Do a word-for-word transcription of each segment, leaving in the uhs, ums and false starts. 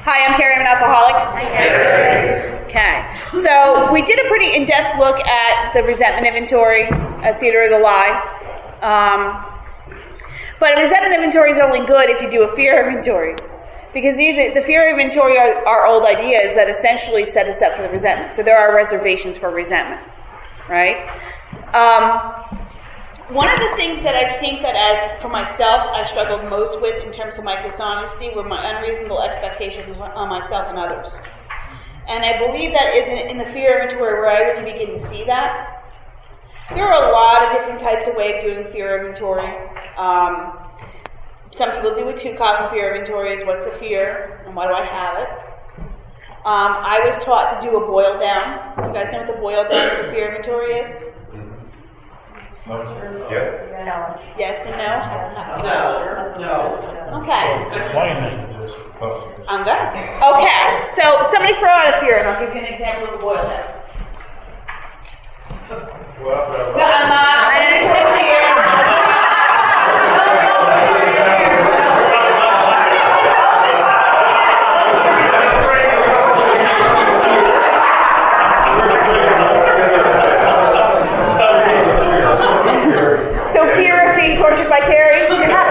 Hi, I'm Carrie. I'm an alcoholic. Hi, Carrie. Okay. So we did a pretty in-depth look at the resentment inventory, a theater of the lie. Um, but a resentment inventory is only good if you do a fear inventory. Because these, the fear inventory are, are old ideas that essentially set us up for the resentment. So there are reservations for resentment, right? Um, one of the things that I think that as, for myself, I struggled most with in terms of my dishonesty were my unreasonable expectations on myself and others. And I believe that is in, in the fear inventory where I really begin to see that. There are a lot of different types of ways of doing fear inventory. Um, some people do a two-column fear inventory is what's the fear and why do I have it. Um, I was taught to do a boil down. You guys know what the boil down of the fear inventory is? No. Yeah. No. Yes and no? No. No. Okay. Explain that. I'm done. Okay. So somebody throw out a fear and I'll give you an example of a boil down. No, I'm not. I didn't switch here. So fear of being tortured by Carrie?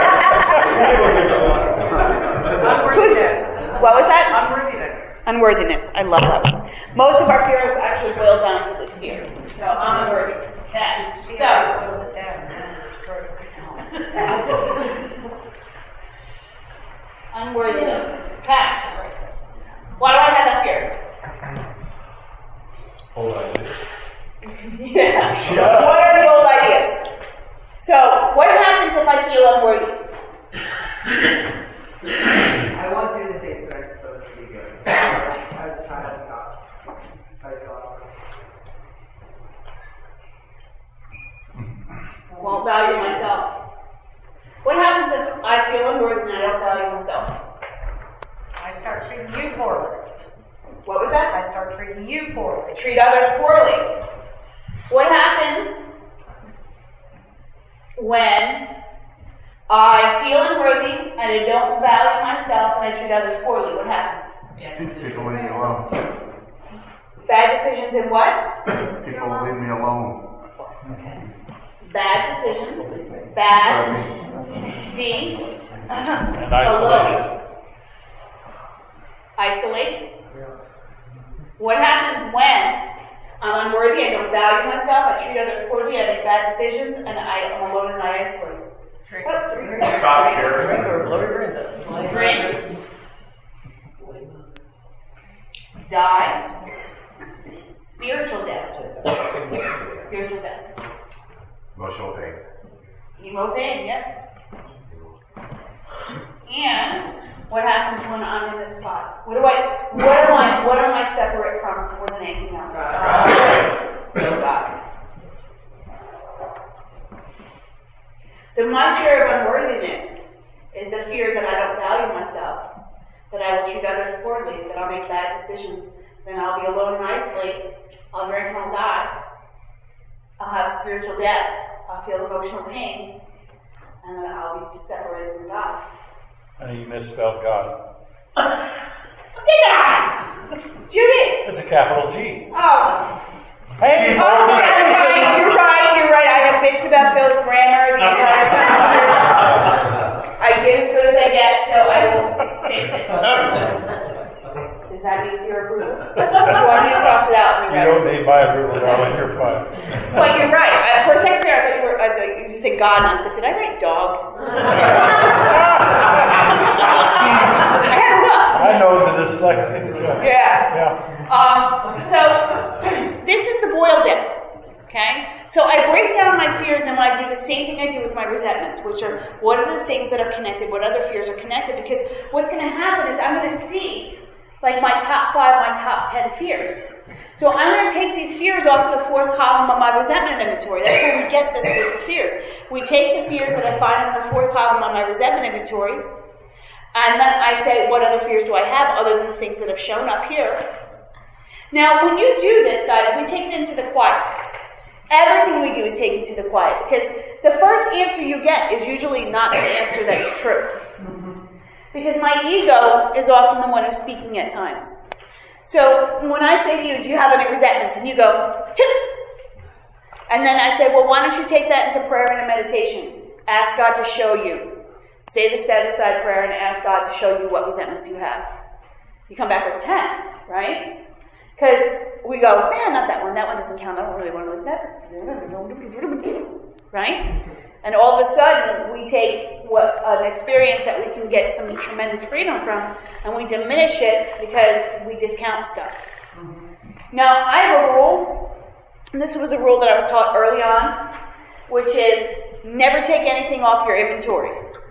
Unworthiness. What was that? Unworthiness. Unworthiness. I love that one. Most of our fears actually boil down to this fear. So I'm unworthy. Okay. So. Unworthiness. Okay. Why do I have that fear? Old idea. Yeah. What are the old ideas? So, what happens if I feel unworthy? I won't do the things that I'm supposed to be doing. As a child of God. I Won't value myself. What happens if I feel unworthy and I don't value myself? I start treating you poorly. What was that? I start treating you poorly. I treat others poorly. What happens when I feel unworthy and I don't value myself and I treat others poorly? What happens? People leave me alone. Bad decisions in what? People will leave me alone. Bad decisions. Bad. D. And isolation. Alone. Isolate. What happens when I'm unworthy, I don't value myself, I treat others poorly, I make bad decisions, and I am alone and I isolate? Stop here. Drink. Die. Spiritual death. Spiritual death. Emotional pain. Emo pain, yep. And what happens when I'm in this spot? What do I, what am I, what am I separate from more than anything else? God. So my fear of unworthiness is the fear that I don't value myself, that I will treat others poorly, that I'll make bad decisions, then I'll be alone and isolate, I'll drink and I'll die, I'll have spiritual death, I'll feel emotional pain, and then I'll be separated from God. And you misspelled God. Did I? Judy! It's a capital G. Oh. Hey, Oh, that's right. You're right. You're right. I have bitched about Phil's grammar the entire time. I get as good as I get, so I will fix it. Does that mean your approval? Do I need to cross it out? you don't need my approval, darling. You're fine. Well, you're right. I, for a second there, I thought you were. I thought you just said God, and I said, "Did I write dog?" I had to look. I know the dyslexic. So. Yeah. Yeah. Um, so, this is the boil down, okay? So I break down my fears and I do the same thing I do with my resentments, which are what are the things that are connected, what other fears are connected, because what's going to happen is I'm going to see, like, my top five, my top ten fears. So I'm going to take these fears off of the fourth column of my resentment inventory. That's where we get this list of fears. We take the fears that I find in the fourth column on my resentment inventory, and then I say, what other fears do I have other than the things that have shown up here? Now, when you do this, guys, we take it into the quiet. Everything we do is taken to the quiet, because the first answer you get is usually not the answer that's true. Because my ego is often the one who's speaking at times. So when I say to you, do you have any resentments? And you go, chip. And then I say, well, why don't you take that into prayer and a meditation? Ask God to show you. Say the set-aside prayer and ask God to show you what resentments you have. You come back with ten, right? Because we go, man, not that one. That one doesn't count. I don't really want to look at that. Right? And all of a sudden, we take what an experience that we can get some tremendous freedom from, and we diminish it because we discount stuff. Now, I have a rule, and this was a rule that I was taught early on, which is never take anything off your inventory.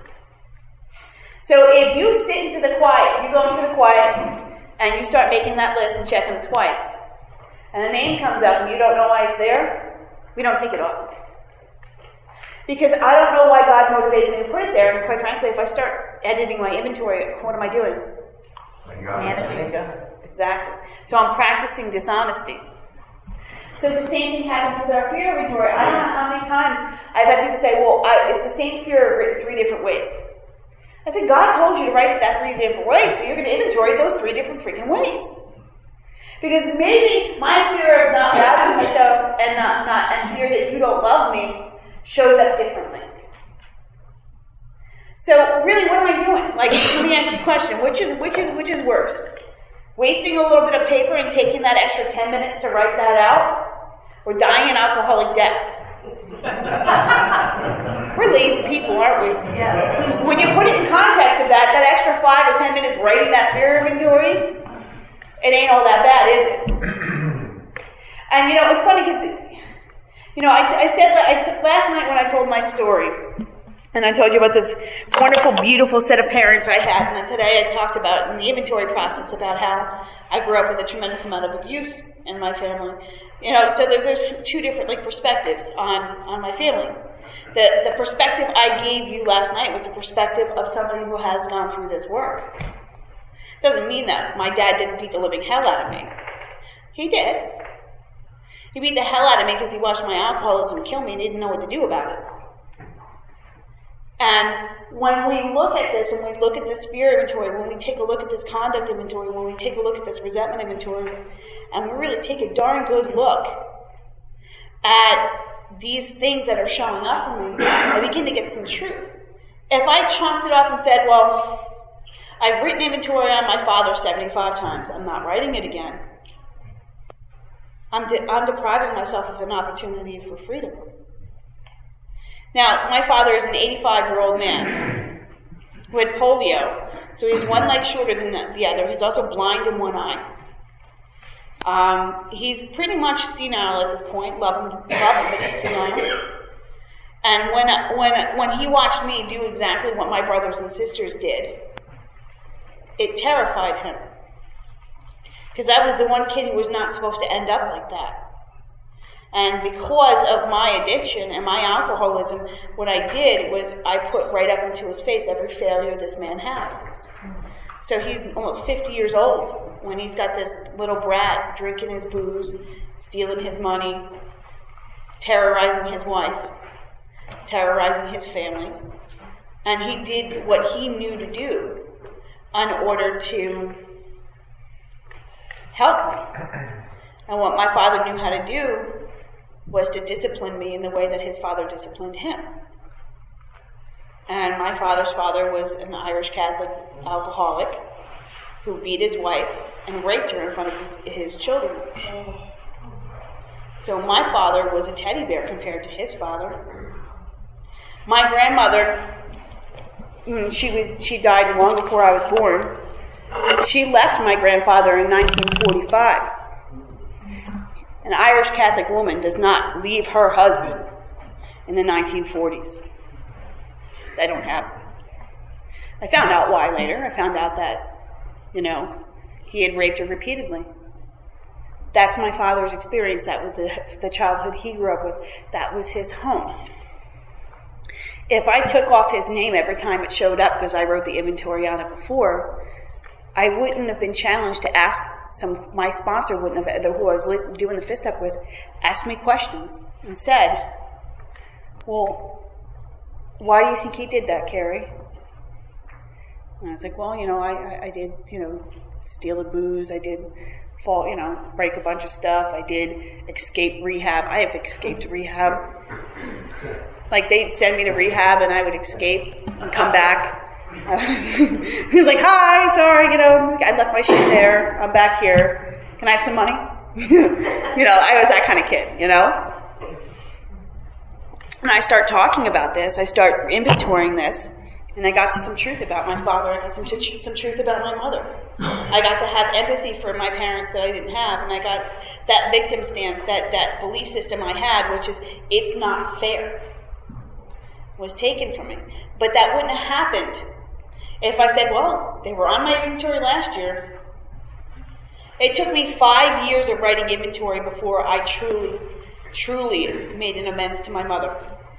So if you sit into the quiet, you go into the quiet, and you start making that list and checking it twice, and a name comes up and you don't know why it's there, we don't take it off. Because I don't know why God motivated me to put it there, and quite frankly, if I start editing my inventory, what am I doing? Managing it. Exactly. So I'm practicing dishonesty. So the same thing happens with our fear inventory. I don't know how many times I've had people say, well, I, it's the same fear written three different ways. I said, God told you to write it that three different ways, so you're going to inventory those three different freaking ways. Because maybe my fear of not valuing myself and not, not and fear that you don't love me shows up differently. So really, what am I doing? Like, let me ask you a question. Which is which is which is worse? Wasting a little bit of paper and taking that extra ten minutes to write that out, or dying an alcoholic death? We're lazy people, aren't we? Yes. When you put it in context of that, that extra five or ten minutes writing that fear inventory, it ain't all that bad, is it? And you know, it's funny because, you know, I, t- I said I t- last night when I told my story, and I told you about this wonderful, beautiful set of parents I had, and then today I talked about in the inventory process about how I grew up with a tremendous amount of abuse in my family. You know, so there, there's two different like perspectives on, on my family. The the perspective I gave you last night was the perspective of somebody who has gone through this work. Doesn't mean that my dad didn't beat the living hell out of me. He did. He beat the hell out of me because he watched my alcoholism kill me and didn't know what to do about it. And when we look at this, and we look at this fear inventory, when we take a look at this conduct inventory, when we take a look at this resentment inventory, and we really take a darn good look at these things that are showing up for me, I begin to get some truth. If I chopped it off and said, well, I've written inventory on my father seventy-five times, I'm not writing it again, I'm, de- I'm depriving myself of an opportunity for freedom. Now, my father is an eighty-five-year-old man who had polio, so he's one leg shorter than the other. He's also blind in one eye. Um, he's pretty much senile at this point. Love him, love him, but he's senile. And when when when he watched me do exactly what my brothers and sisters did, it terrified him. Because I was the one kid who was not supposed to end up like that. And because of my addiction and my alcoholism, what I did was I put right up into his face every failure this man had. So he's almost fifty years old when he's got this little brat drinking his booze, stealing his money, terrorizing his wife, terrorizing his family. And he did what he knew to do in order to help me. And what my father knew how to do was to discipline me in the way that his father disciplined him. And my father's father was an Irish Catholic alcoholic who beat his wife and raped her in front of his children. So my father was a teddy bear compared to his father. My grandmother, she was she died long before I was born. She left my grandfather in nineteen forty-five. An Irish Catholic woman does not leave her husband in the nineteen forties. That don't happen. I found out why later. I found out that, you know, he had raped her repeatedly. That's my father's experience. That was the, the childhood he grew up with. That was his home. If I took off his name every time it showed up because I wrote the inventory on it before, I wouldn't have been challenged to ask some, my sponsor wouldn't have, who I was doing the fist up with, asked me questions and said, well, why do you think he did that, Carrie? And I was like, well, you know, I, I, I did, you know, steal the booze. I did fall, you know, break a bunch of stuff. I did escape rehab. I have escaped rehab. Like, they'd send me to rehab and I would escape and come back. He was like, hi, sorry, you know, I left my shit there. I'm back here. Can I have some money? You know, I was that kind of kid, you know? And I start talking about this. I start inventorying this. And I got to some truth about my father. I got some, some truth about my mother. I got to have empathy for my parents that I didn't have. And I got that victim stance, that, that belief system I had, which is, it's not fair, was taken from me. But that wouldn't have happened if I said, well, they were on my inventory last year. It took me five years of writing inventory before I truly, truly made an amends to my mother.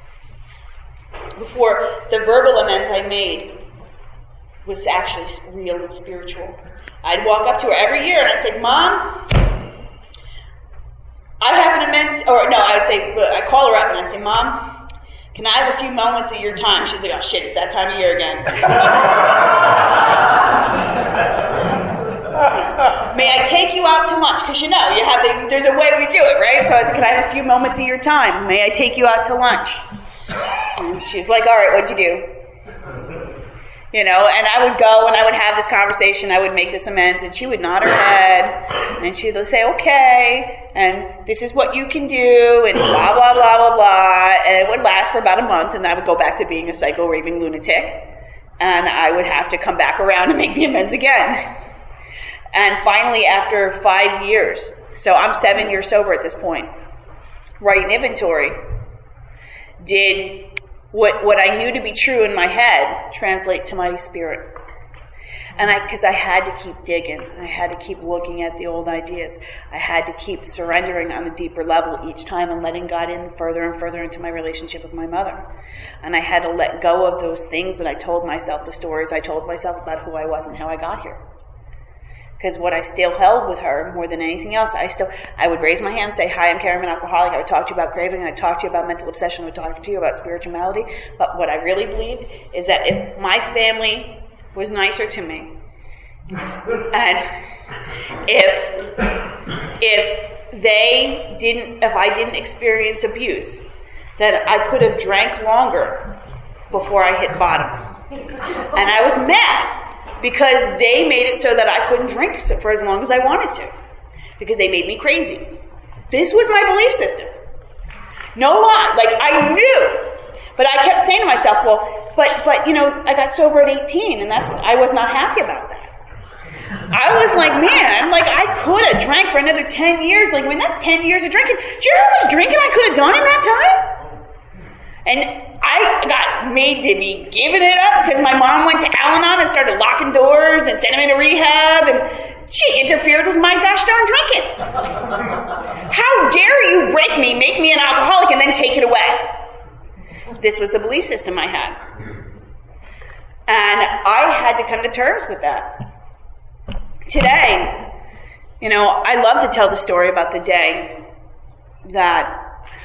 Before the verbal amends I made was actually real and spiritual. I'd walk up to her every year and I'd say, Mom, I have an amends, or no, I would say, I'd call her up and I'd say, Mom, can I have a few moments of your time? She's like, oh shit, it's that time of year again. May I take you out to lunch? Because you know, you have the, there's a way we do it, right? So I said, can I have a few moments of your time? May I take you out to lunch? And she's like, all right, what'd you do? You know, and I would go and I would have this conversation, I would make this amends, and she would nod her head, and she'd say, okay, and this is what you can do, and blah, blah, blah, blah, blah, and it would last for about a month, and I would go back to being a psycho raving lunatic, and I would have to come back around and make the amends again. And finally, after five years, so I'm seven years sober at this point, writing inventory, did what what I knew to be true in my head translate to my spirit. And I, because I had to keep digging. I had to keep looking at the old ideas. I had to keep surrendering on a deeper level each time and letting God in further and further into my relationship with my mother. And I had to let go of those things that I told myself, the stories I told myself about who I was and how I got here. Because what I still held with her more than anything else, I still, I would raise my hand and say, hi, I'm Karen, I'm an alcoholic. I would talk to you about craving. I would talk to you about mental obsession. I would talk to you about spirituality. But what I really believed is that if my family was nicer to me, and if, if they didn't, if I didn't experience abuse, that I could have drank longer before I hit bottom. And I was mad. Because they made it so that I couldn't drink for as long as I wanted to. Because they made me crazy. This was my belief system. No lie. Like, I knew. But I kept saying to myself, well, but, but, you know, I got sober at eighteen, and that's, I was not happy about that. I was like, man, like, I could have drank for another ten years. Like, I mean, that's ten years of drinking. Do you know how much drinking I could have done in that time? And I got made to be giving it up because my mom went to Al-Anon and started locking doors and sending me to rehab, and she interfered with my gosh darn drinking. How dare you break me, make me an alcoholic, and then take it away? This was the belief system I had. And I had to come to terms with that. Today, you know, I love to tell the story about the day that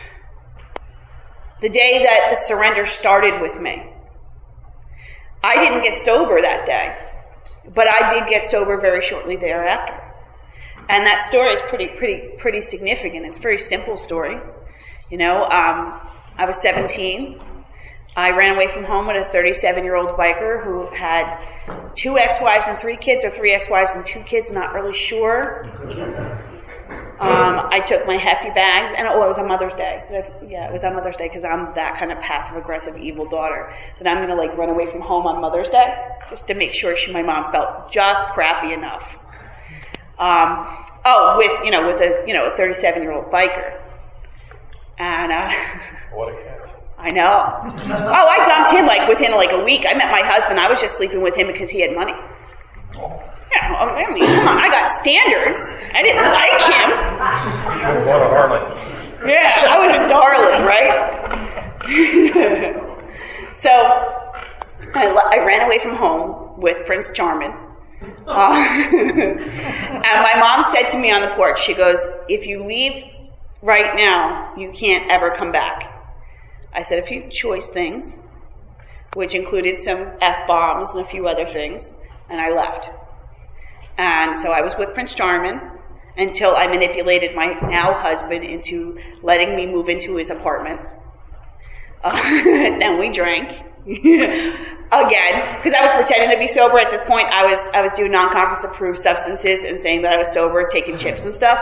The day that the surrender started with me. I didn't get sober that day, but I did get sober very shortly thereafter. And that story is pretty, pretty, pretty significant. It's a very simple story. You know, um, I was seventeen. I ran away from home with a thirty-seven-year-old biker who had two ex-wives and three kids, or three ex-wives and two kids, not really sure. Um, I took my hefty bags, and oh, it was on Mother's Day. Yeah, it was on Mother's Day because I'm that kind of passive-aggressive, evil daughter that I'm going to like run away from home on Mother's Day just to make sure she, my mom felt just crappy enough. Um, oh, with you know, with a you know a thirty-seven-year-old biker, and uh, What a catch. I know. Oh, I dumped him like within like a week. I met my husband. I was just sleeping with him because he had money. Yeah, I mean, come on, I got standards. I didn't like him. Should have bought a Harley. Yeah, I was a darling, right? So, I, I ran away from home with Prince Charming. Uh, and my mom said to me on the porch, she goes, if you leave right now, you can't ever come back. I said a few choice things. which included some F-bombs and a few other things, and I left. And so I was with Prince Charming until I manipulated my now husband into letting me move into his apartment. Uh, then we drank again, because I was pretending to be sober at this point. I was I was doing non-conference approved substances and saying that I was sober, taking chips and stuff.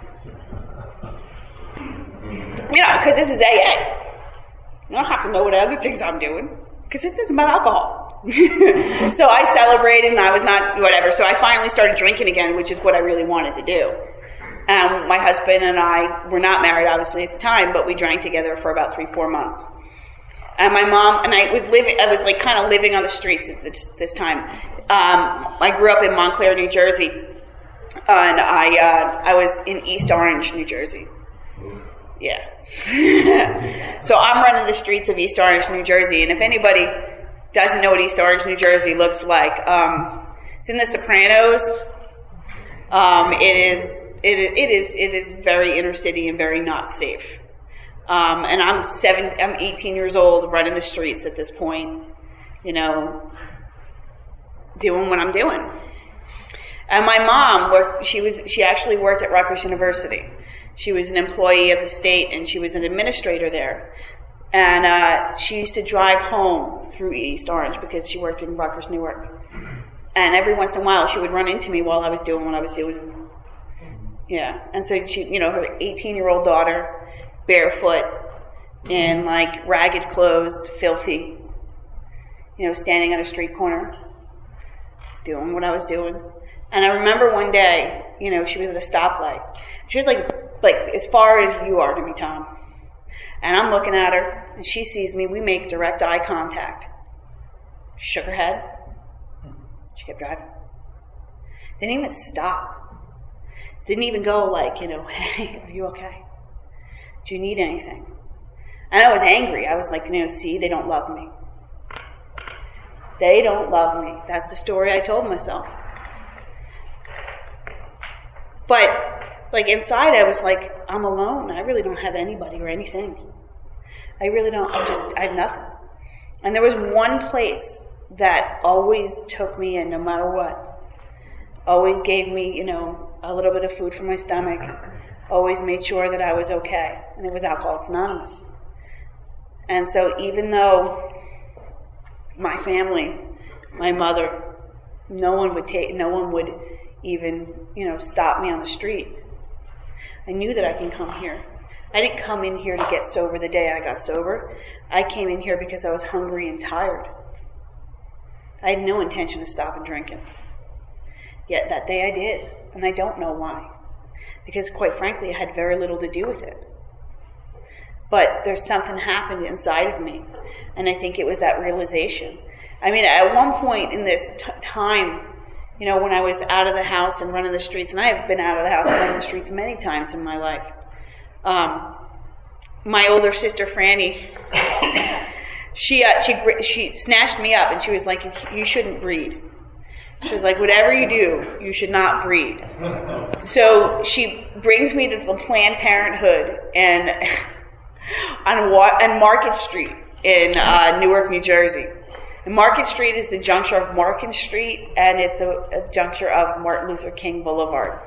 You know, because this is A A. You don't have to know what other things I'm doing, because this isn't about alcohol. So I celebrated, and I was not whatever. So I finally started drinking again, which is what I really wanted to do. Um, my husband and I were not married, obviously, at the time, but we drank together for about three, four months. And my mom and I was living, I was like kind of living on the streets at this, this time. Um, I grew up in Montclair, New Jersey, and I, uh, I was in East Orange, New Jersey. Yeah. So I'm running the streets of East Orange, New Jersey, and if anybody doesn't know what East Orange, New Jersey looks like, um, it's in The Sopranos. Um, it is, it, it is, it is very inner city and very not safe. Um, and I'm seven, I'm eighteen years old, running the streets at this point, you know, doing what I'm doing. And my mom worked, she was, she actually worked at Rutgers University. She was an employee of the state, and she was an administrator there. And uh, she used to drive home through East Orange because she worked in Rutgers, Newark. And every once in a while, she would run into me while I was doing what I was doing. Yeah. And so she, you know, her eighteen-year-old daughter, barefoot, in like ragged clothes, filthy, you know, standing at a street corner, doing what I was doing. And I remember one day, you know, she was at a stoplight. She was like, like as far as you are to me, Tom. And I'm looking at her, and she sees me. We make direct eye contact. She shook her head. She kept driving. Didn't even stop. Didn't even go like, you know, hey, are you okay? Do you need anything? And I was angry. I was like, you know, see, they don't love me. They don't love me. That's the story I told myself. But, like, inside I was like, I'm alone. I really don't have anybody or anything. I really don't. I just, I have nothing. And there was one place that always took me in no matter what. Always gave me, you know, a little bit of food for my stomach. Always made sure that I was okay. And it was Alcoholics Anonymous. And so even though my family, my mother, no one would take, no one would even, you know, stop me on the street, I knew that I can come here. I didn't come in here to get sober the day I got sober. I came in here because I was hungry and tired. I had no intention of stopping drinking. Yet that day I did, and I don't know why. Because quite frankly, it had very little to do with it. But there's something happened inside of me, and I think it was that realization. I mean, at one point in this t- time, you know, when I was out of the house and running the streets, and I have been out of the house and running the streets many times in my life, um, my older sister, Franny, she, uh, she, she snatched me up, and she was like, you, you shouldn't breed. She was like, whatever you do, you should not breed. So she brings me to the Planned Parenthood and on, on Market Street in uh, Newark, New Jersey. And Market Street is the juncture of Market Street, and it's the juncture of Martin Luther King Boulevard.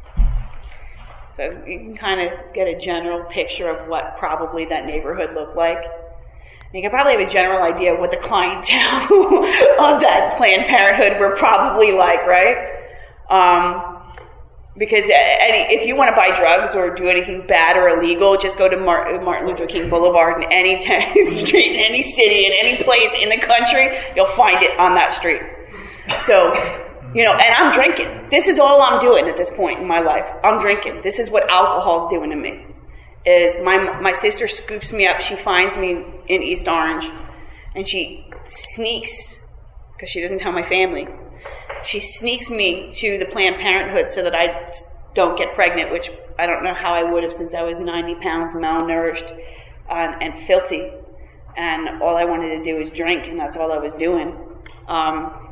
So you can kind of get a general picture of what probably that neighborhood looked like. And you can probably have a general idea of what the clientele of that Planned Parenthood were probably like, right? Um, because any, if you want to buy drugs or do anything bad or illegal, just go to Mar- Martin Luther King Boulevard in any t- street, in any city, in any place in the country, you'll find it on that street. So, you know, and I'm drinking. This is all I'm doing at this point in my life. I'm drinking. This is what alcohol's doing to me. Is my my sister scoops me up. She finds me in East Orange, and she sneaks, because she doesn't tell my family, she sneaks me to the Planned Parenthood so that I don't get pregnant, which I don't know how I would have since I was ninety pounds, malnourished, uh, and filthy, and all I wanted to do was drink, and that's all I was doing. Um,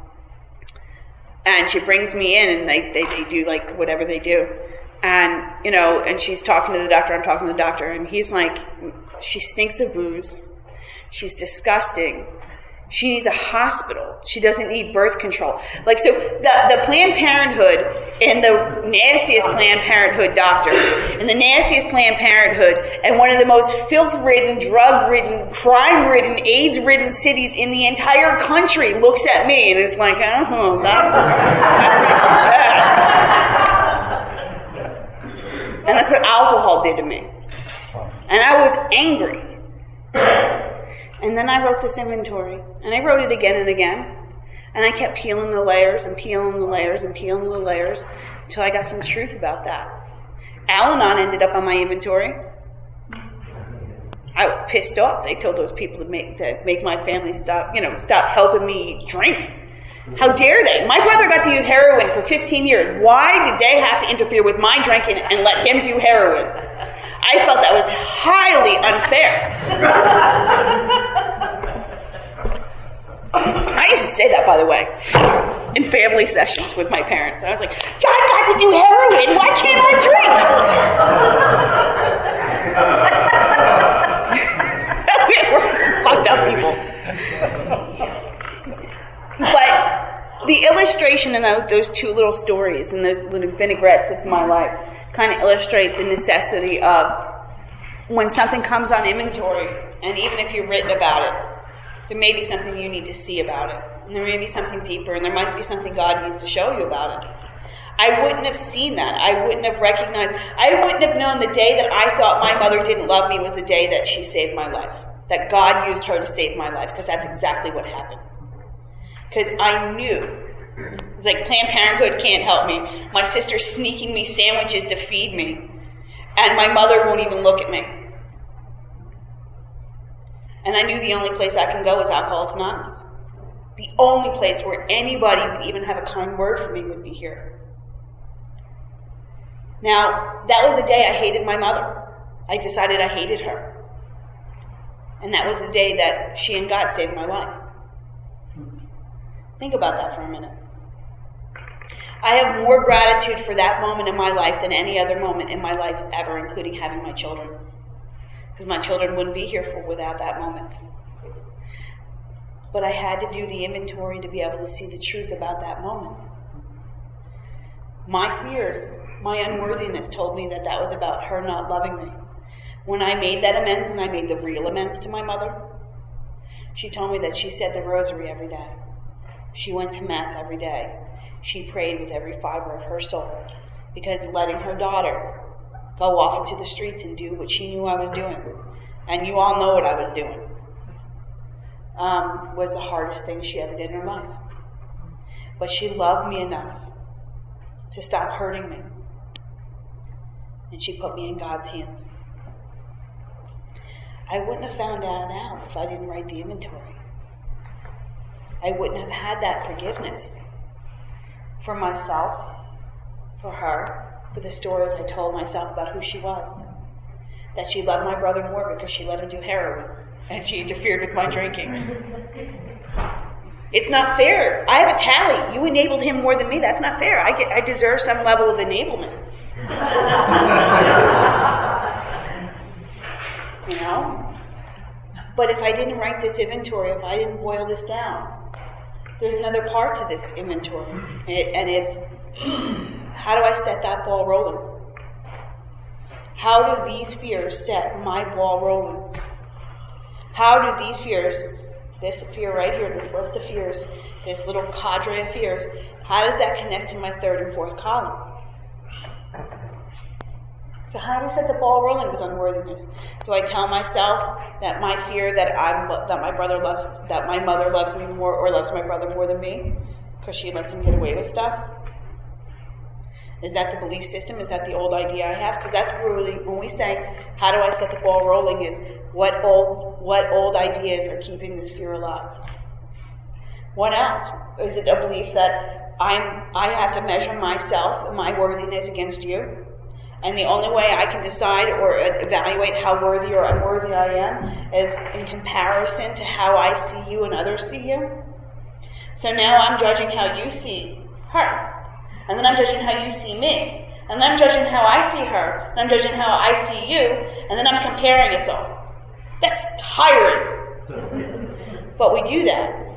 and she brings me in, and they, they, they do like whatever they do. And, you know, and she's talking to the doctor, I'm talking to the doctor, and he's like, she stinks of booze. She's disgusting. She needs a hospital. She doesn't need birth control. Like, so the, the Planned Parenthood and the nastiest Planned Parenthood doctor and the nastiest Planned Parenthood and one of the most filth-ridden, drug-ridden, crime-ridden, AIDS-ridden cities in the entire country looks at me and is like, oh, that's, that's bad. And that's what alcohol did to me. And I was angry. And then I wrote this inventory, and I wrote it again and again, and I kept peeling the layers and peeling the layers and peeling the layers until I got some truth about that. Al-Anon ended up on my inventory. I was pissed off. They told those people to make to make my family stop, you know, stop helping me drink. How dare they? My brother got to use heroin for fifteen years. Why did they have to interfere with my drinking and let him do heroin? I felt that was highly unfair. I used to say that, by the way, in family sessions with my parents. I was like, John got to do heroin. Why can't I drink? We're some fucked up people. But the illustration in those, those two little stories and those little vinaigrettes of my life kind of illustrate the necessity of when something comes on inventory, and even if you've written about it, there may be something you need to see about it. And there may be something deeper, and there might be something God needs to show you about it. I wouldn't have seen that. I wouldn't have recognized. I wouldn't have known the day that I thought my mother didn't love me was the day that she saved my life. That God used her to save my life, because that's exactly what happened. Because I knew. It's like Planned Parenthood can't help me. My sister's sneaking me sandwiches to feed me. And my mother won't even look at me. And I knew the only place I can go is Alcoholics Anonymous. The only place where anybody would even have a kind word for me would be here. Now, that was the day I hated my mother. I decided I hated her. And that was the day that she and God saved my life. Think about that for a minute. I have more gratitude for that moment in my life than any other moment in my life ever, including having my children. Because my children wouldn't be here for without that moment. But I had to do the inventory to be able to see the truth about that moment. My fears, my unworthiness told me that that was about her not loving me. When I made that amends, and I made the real amends to my mother, she told me that she said the rosary every day. She went to Mass every day. She prayed with every fiber of her soul, because letting her daughter go off into the streets and do what she knew I was doing, and you all know what I was doing, um, was the hardest thing she ever did in her life. But she loved me enough to stop hurting me, and she put me in God's hands. I wouldn't have found that out if I didn't write the inventory. I wouldn't have had that forgiveness for myself, for her, for the stories I told myself about who she was. That she loved my brother more because she let him do heroin, and she interfered with my drinking. It's not fair. I have a tally. You enabled him more than me. That's not fair. I get, I deserve some level of enablement. You know? But if I didn't write this inventory, if I didn't boil this down, there's another part to this inventory, and, it, and it's, how do I set that ball rolling? How do these fears set my ball rolling? How do these fears, this fear right here, this list of fears, this little cadre of fears, how does that connect to my third and fourth column? So how do I set the ball rolling with unworthiness? Do I tell myself that my fear that I'm that my brother loves that my mother loves me more or loves my brother more than me because she lets him get away with stuff? Is that the belief system? Is that the old idea I have? Because that's really when we say how do I set the ball rolling is what old what old ideas are keeping this fear alive? What else? Is it a belief that I'm I have to measure myself and my worthiness against you? And the only way I can decide or evaluate how worthy or unworthy I am is in comparison to how I see you and others see you. So now I'm judging how you see her. And then I'm judging how you see me. And then I'm judging how I see her. And I'm judging how I see you. And then I'm comparing us all. That's tiring. But we do that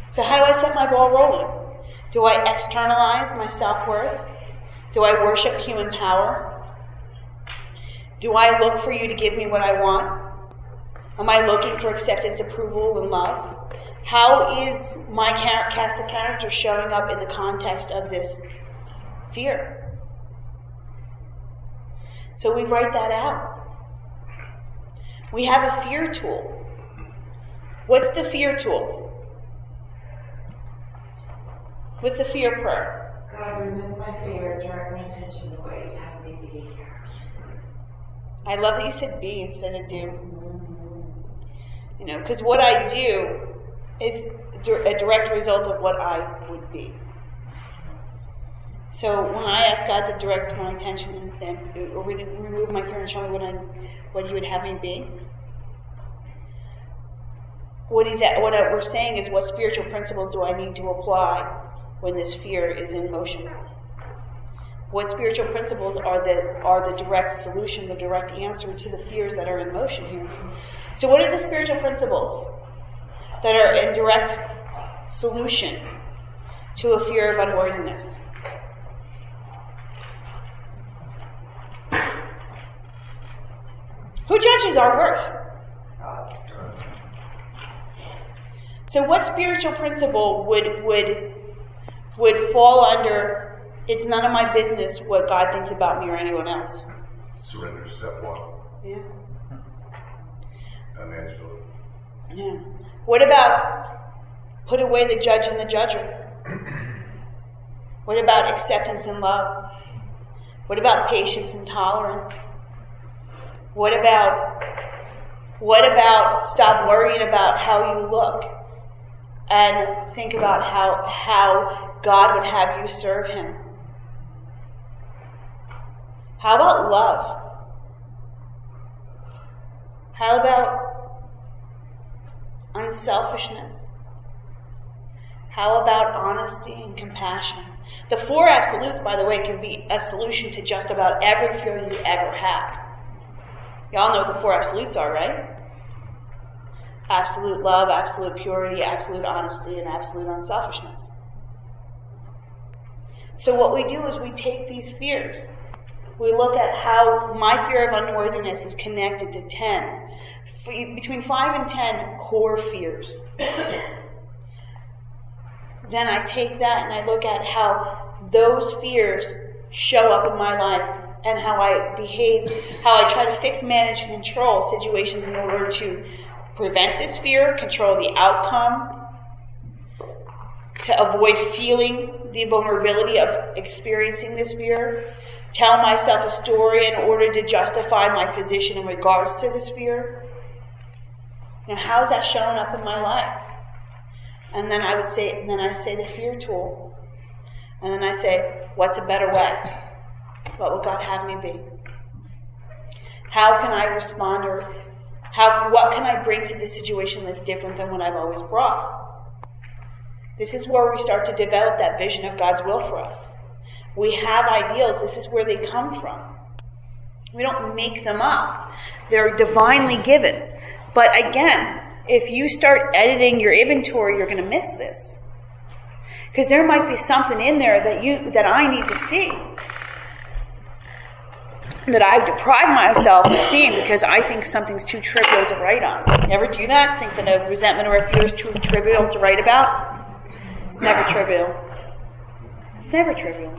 So how do I set my ball rolling? Do I externalize my self-worth? Do I worship human power? Do I look for you to give me what I want? Am I looking for acceptance, approval, and love? How is my cast of character showing up in the context of this fear? So we write that out. We have a fear tool. What's the fear tool? What's the fear prayer? God, remove my fear, direct my attention to what you'd have me be. I love that you said be instead of do. You know, because what I do is a direct result of what I would be. So when I ask God to direct my attention and, or really remove my fear and show me what I, what He would have me be, what He's at, what we're saying is, what spiritual principles do I need to apply when this fear is in motion? What spiritual principles are the are the direct solution, the direct answer to the fears that are in motion here? So what are the spiritual principles that are in direct solution to a fear of unworthiness? Who judges our worth? So what spiritual principle would would would fall under, it's none of my business what God thinks about me or anyone else? Surrender, step one. Yeah. Financially. Yeah. What about put away the judge and the judger? What about acceptance and love? What about patience and tolerance? What about what about stop worrying about how you look and think about how how God would have you serve Him? How about love? How about unselfishness? How about honesty and compassion? The four absolutes, by the way, can be a solution to just about every fear you ever have. Y'all know what the four absolutes are, right? Absolute love, absolute purity, absolute honesty, and absolute unselfishness. So what we do is we take these fears. We look at how my fear of unworthiness is connected to ten. Between five and ten core fears. Then I take that and I look at how those fears show up in my life and how I behave, how I try to fix, manage, and control situations in order to prevent this fear, control the outcome, to avoid feeling the vulnerability of experiencing this fear, tell myself a story in order to justify my position in regards to this fear. Now, how's that showing up in my life? And then I would say, and then I say the fear tool. And then I say, what's a better way? What would God have me be? How can I respond, or how, what can I bring to this situation that's different than what I've always brought? This is where we start to develop that vision of God's will for us. We have ideals. This is where they come from. We don't make them up. They're divinely given. But again, if you start editing your inventory, you're going to miss this. Because there might be something in there that you that I need to see. That I've deprived myself of seeing because I think something's too trivial to write on. You ever do that? Think that a resentment or a fear is too trivial to write about? It's never trivial. It's never trivial.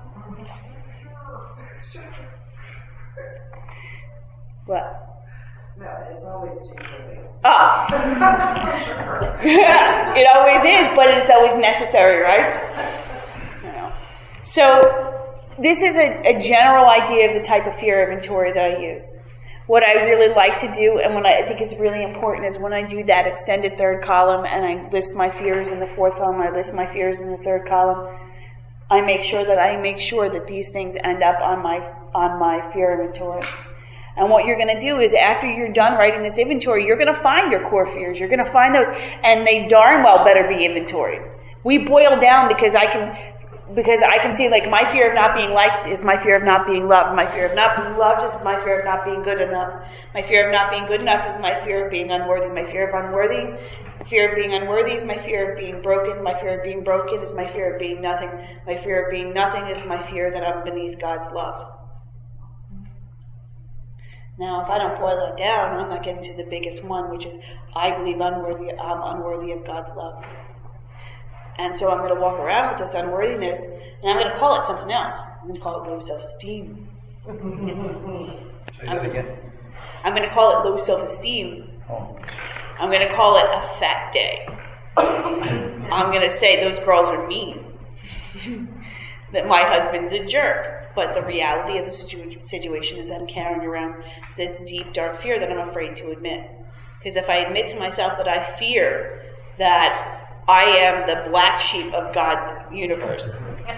What? No, it's always too trivial. Oh. It always is, but it's always necessary, right? You know. So, this is a, a general idea of the type of fear inventory that I use. What I really like to do, and what I think is really important, is when I do that extended third column and I list my fears in the fourth column, I list my fears in the third column, I make sure that I make sure that these things end up on my on my fear inventory. And what you're going to do is, after you're done writing this inventory, you're going to find your core fears. You're going to find those, and they darn well better be inventoried. We boil down because I can, because I can see, like, my fear of not being liked is my fear of not being loved. My fear of not being loved is my fear of not being good enough. My fear of not being good enough is my fear of being unworthy. My fear of unworthy My fear of being unworthy is my fear of being broken. My fear of being broken is my fear of being nothing. My fear of being nothing is my fear that I'm beneath God's love. Now, if I don't boil that down, I'm not getting to the biggest one, which is I believe unworthy, I'm unworthy of God's love. And so I'm going to walk around with this unworthiness, and I'm going to call it something else. I'm going to call it low self-esteem. Say that again. I'm going to call it low self-esteem. Oh. I'm going to call it a fat day. I'm going to say those girls are mean. That my husband's a jerk. But the reality of the situ- situation is I'm carrying around this deep, dark fear that I'm afraid to admit. Because if I admit to myself that I fear that I am the black sheep of God's universe,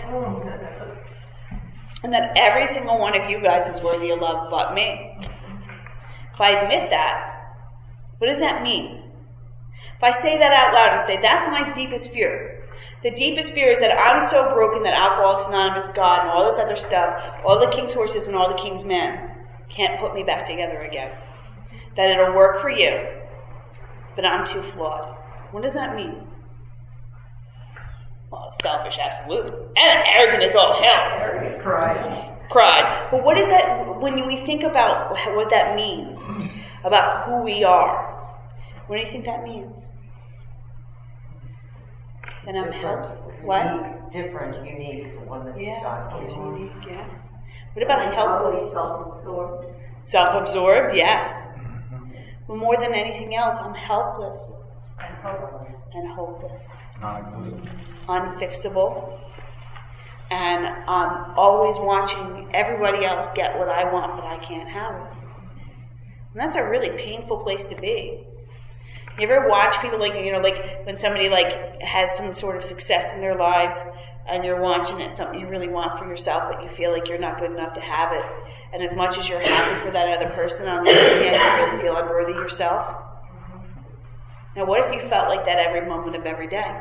and that every single one of you guys is worthy of love but me, if I admit that, what does that mean? If I say that out loud and say, that's my deepest fear. The deepest fear is that I'm so broken that Alcoholics Anonymous, God, and all this other stuff, all the king's horses and all the king's men, can't put me back together again. That it'll work for you, but I'm too flawed. What does that mean? Well, it's selfish, absolutely. And arrogant as all hell. Arrogant pride. Pride. But what is that, when we think about what that means, about who we are, what do you think that means? That I'm helped? What? Unique, different, unique, the one that Yeah, God there's gave. unique, yeah. What about helpless? Self-absorbed. Self-absorbed, yes. But more than anything else, I'm helpless And hopeless. and hopeless. Non-existent. Unfixable, and I'm always watching everybody else get what I want, but I can't have it. And that's a really painful place to be. You ever watch people, like, you know, like when somebody like has some sort of success in their lives, and you're watching it, something you really want for yourself, but you feel like you're not good enough to have it. And as much as you're happy for that other person, on the other hand, you really feel unworthy yourself. Now, what if you felt like that every moment of every day?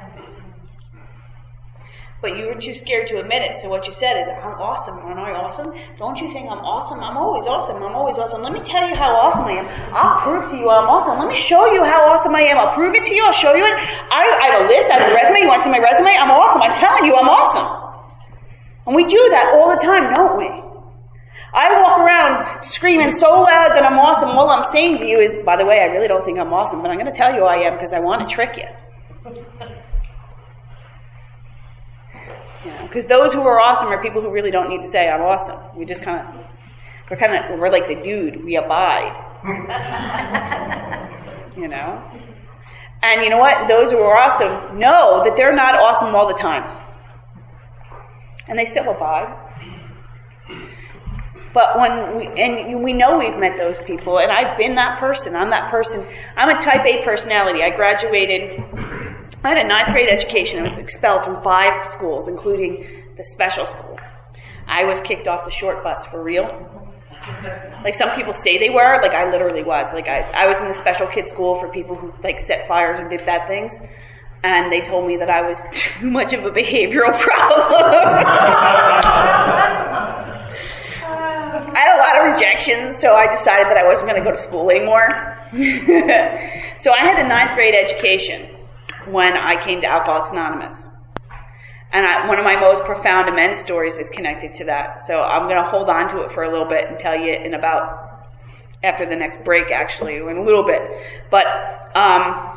But you were too scared to admit it, so what you said is, I'm awesome. Aren't I awesome? Don't you think I'm awesome? I'm always awesome. I'm always awesome. Let me tell you how awesome I am. I'll prove to you I'm awesome. Let me show you how awesome I am. I'll prove it to you. I'll show you it. I, I have a list. I have a resume. You want to see my resume? I'm awesome. I'm telling you I'm awesome. And we do that all the time, don't we? I walk around screaming so loud that I'm awesome. All I'm saying to you is, by the way, I really don't think I'm awesome, but I'm going to tell you I am because I want to trick you. Because those who are awesome are people who really don't need to say, I'm awesome. We just kind of, we're kind of, we're like the dude. We abide. You know? And you know what? Those who are awesome know that they're not awesome all the time. And they still abide. But when we, and we know we've met those people, and I've been that person. I'm that person. I'm a type A personality. I graduated, I had a ninth grade education. I was expelled from five schools, including the special school. I was kicked off the short bus for real. Like some people say they were, like I literally was. Like I, I was in the special kid school for people who like set fires and did bad things. And they told me that I was too much of a behavioral problem. I had a lot of rejections, so I decided that I wasn't going to go to school anymore. So I had a ninth grade education when I came to Alcoholics Anonymous. And I, one of my most profound amends stories is connected to that. So I'm going to hold on to it for a little bit and tell you in about, after the next break actually, in a little bit. But, um,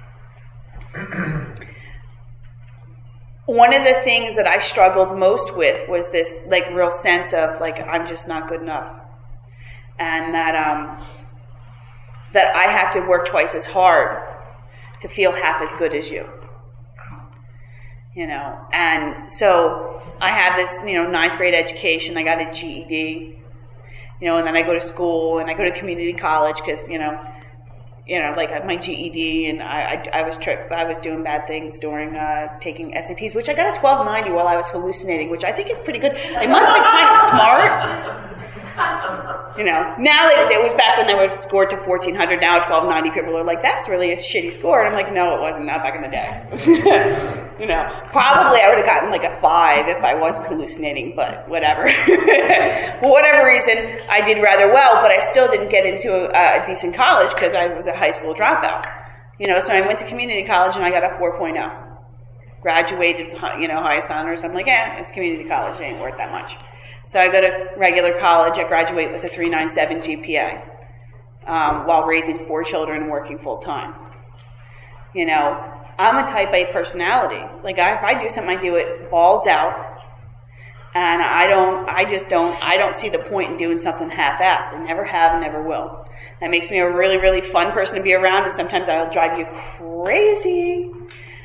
one of the things that I struggled most with was this like real sense of like I'm just not good enough, and that um, that I have to work twice as hard to feel half as good as you, you know. And so I had this, you know, ninth grade education. I got a G E D, you know, and then I go to school and I go to community college because you know. You know, like my G E D, and I, I, I was tri- I was doing bad things during uh, taking S A Ts, which I got a twelve ninety while I was hallucinating, which I think is pretty good. They must have been kind of smart. You know, now they, it was back when they were scored to fourteen hundred. Now at twelve ninety, people are like, "That's really a shitty score," and I'm like, "No, it wasn't. Not back in the day." You know, probably I would have gotten like a five if I wasn't hallucinating, but whatever. For whatever reason, I did rather well, but I still didn't get into a, a decent college because I was a high school dropout. You know, so I went to community college and I got a four point oh. Graduated, you know, highest honors. I'm like, eh, it's community college. It ain't worth that much. So I go to regular college. I graduate with a three point nine seven G P A um, while raising four children and working full time. You know, I'm a type A personality. Like, I, if I do something, I do it balls out. And I don't, I just don't, I don't see the point in doing something half-assed. I never have and never will. That makes me a really, really fun person to be around, and sometimes I'll drive you crazy.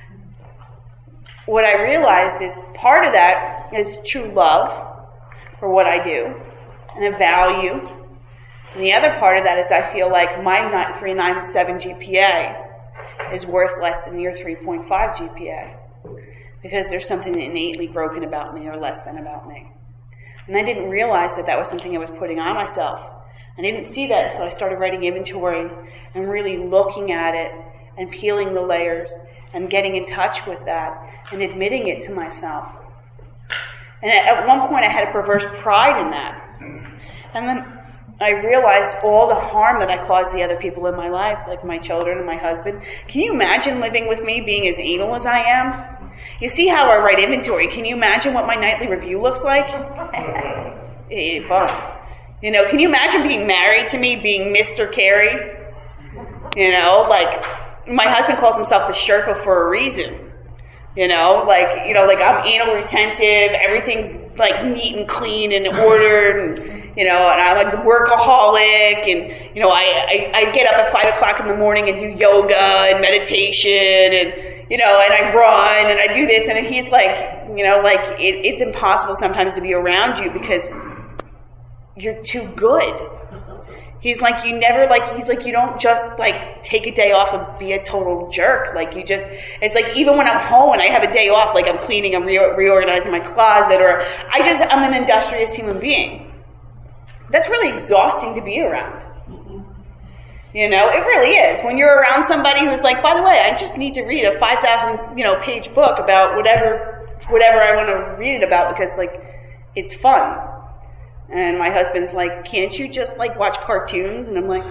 What I realized is part of that is true love for what I do and a value. And the other part of that is I feel like my three point nine seven G P A is worth less than your three point five G P A because there's something innately broken about me or less than about me. And I didn't realize that that was something I was putting on myself. I didn't see that until I started writing inventory and really looking at it and peeling the layers and getting in touch with that and admitting it to myself. And at one point I had a perverse pride in that. And then I realized all the harm that I caused the other people in my life, like my children and my husband. Can you imagine living with me being as anal as I am? You see how I write inventory. Can you imagine what my nightly review looks like? It ain't fun. You know, can you imagine being married to me, being Mister Carey? You know, like, my husband calls himself the Sherpa for a reason. You know, like, you know, like I'm anal retentive, everything's like neat and clean and ordered, and, you know, and I'm like a workaholic, and, you know, I, I, I get up at five o'clock in the morning and do yoga and meditation, and, you know, and I run and I do this, and he's like, you know, like it, it's impossible sometimes to be around you because you're too good. He's like, you never, like, he's like, you don't just, like, take a day off and be a total jerk. Like, you just, it's like, even when I'm home and I have a day off, like, I'm cleaning, I'm re- reorganizing my closet, or I just, I'm an industrious human being. That's really exhausting to be around. You know, it really is. When you're around somebody who's like, by the way, I just need to read a five thousand, you know, page book about whatever, whatever I want to read it about because, like, it's fun. And my husband's like, can't you just, like, watch cartoons? And I'm like,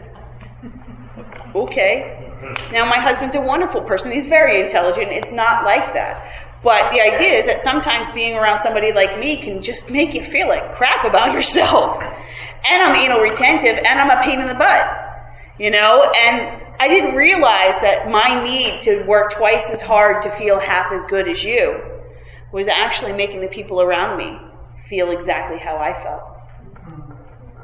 okay. Now, my husband's a wonderful person. He's very intelligent. It's not like that. But the idea is that sometimes being around somebody like me can just make you feel like crap about yourself. And I'm anal retentive, and I'm a pain in the butt. You know? And I didn't realize that my need to work twice as hard to feel half as good as you was actually making the people around me feel exactly how I felt.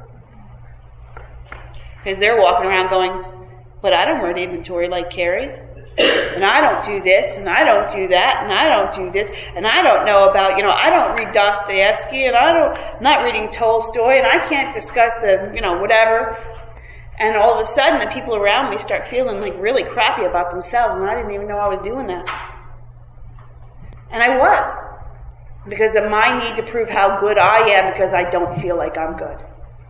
Because they're walking around going, but I don't write inventory like Carrie, and I don't do this, and I don't do that, and I don't do this, and I don't know about, you know, I don't read Dostoevsky, and I don't, I'm not reading Tolstoy, and I can't discuss the, you know, whatever. And all of a sudden, the people around me start feeling like really crappy about themselves, and I didn't even know I was doing that. And I was. Because of my need to prove how good I am because I don't feel like I'm good.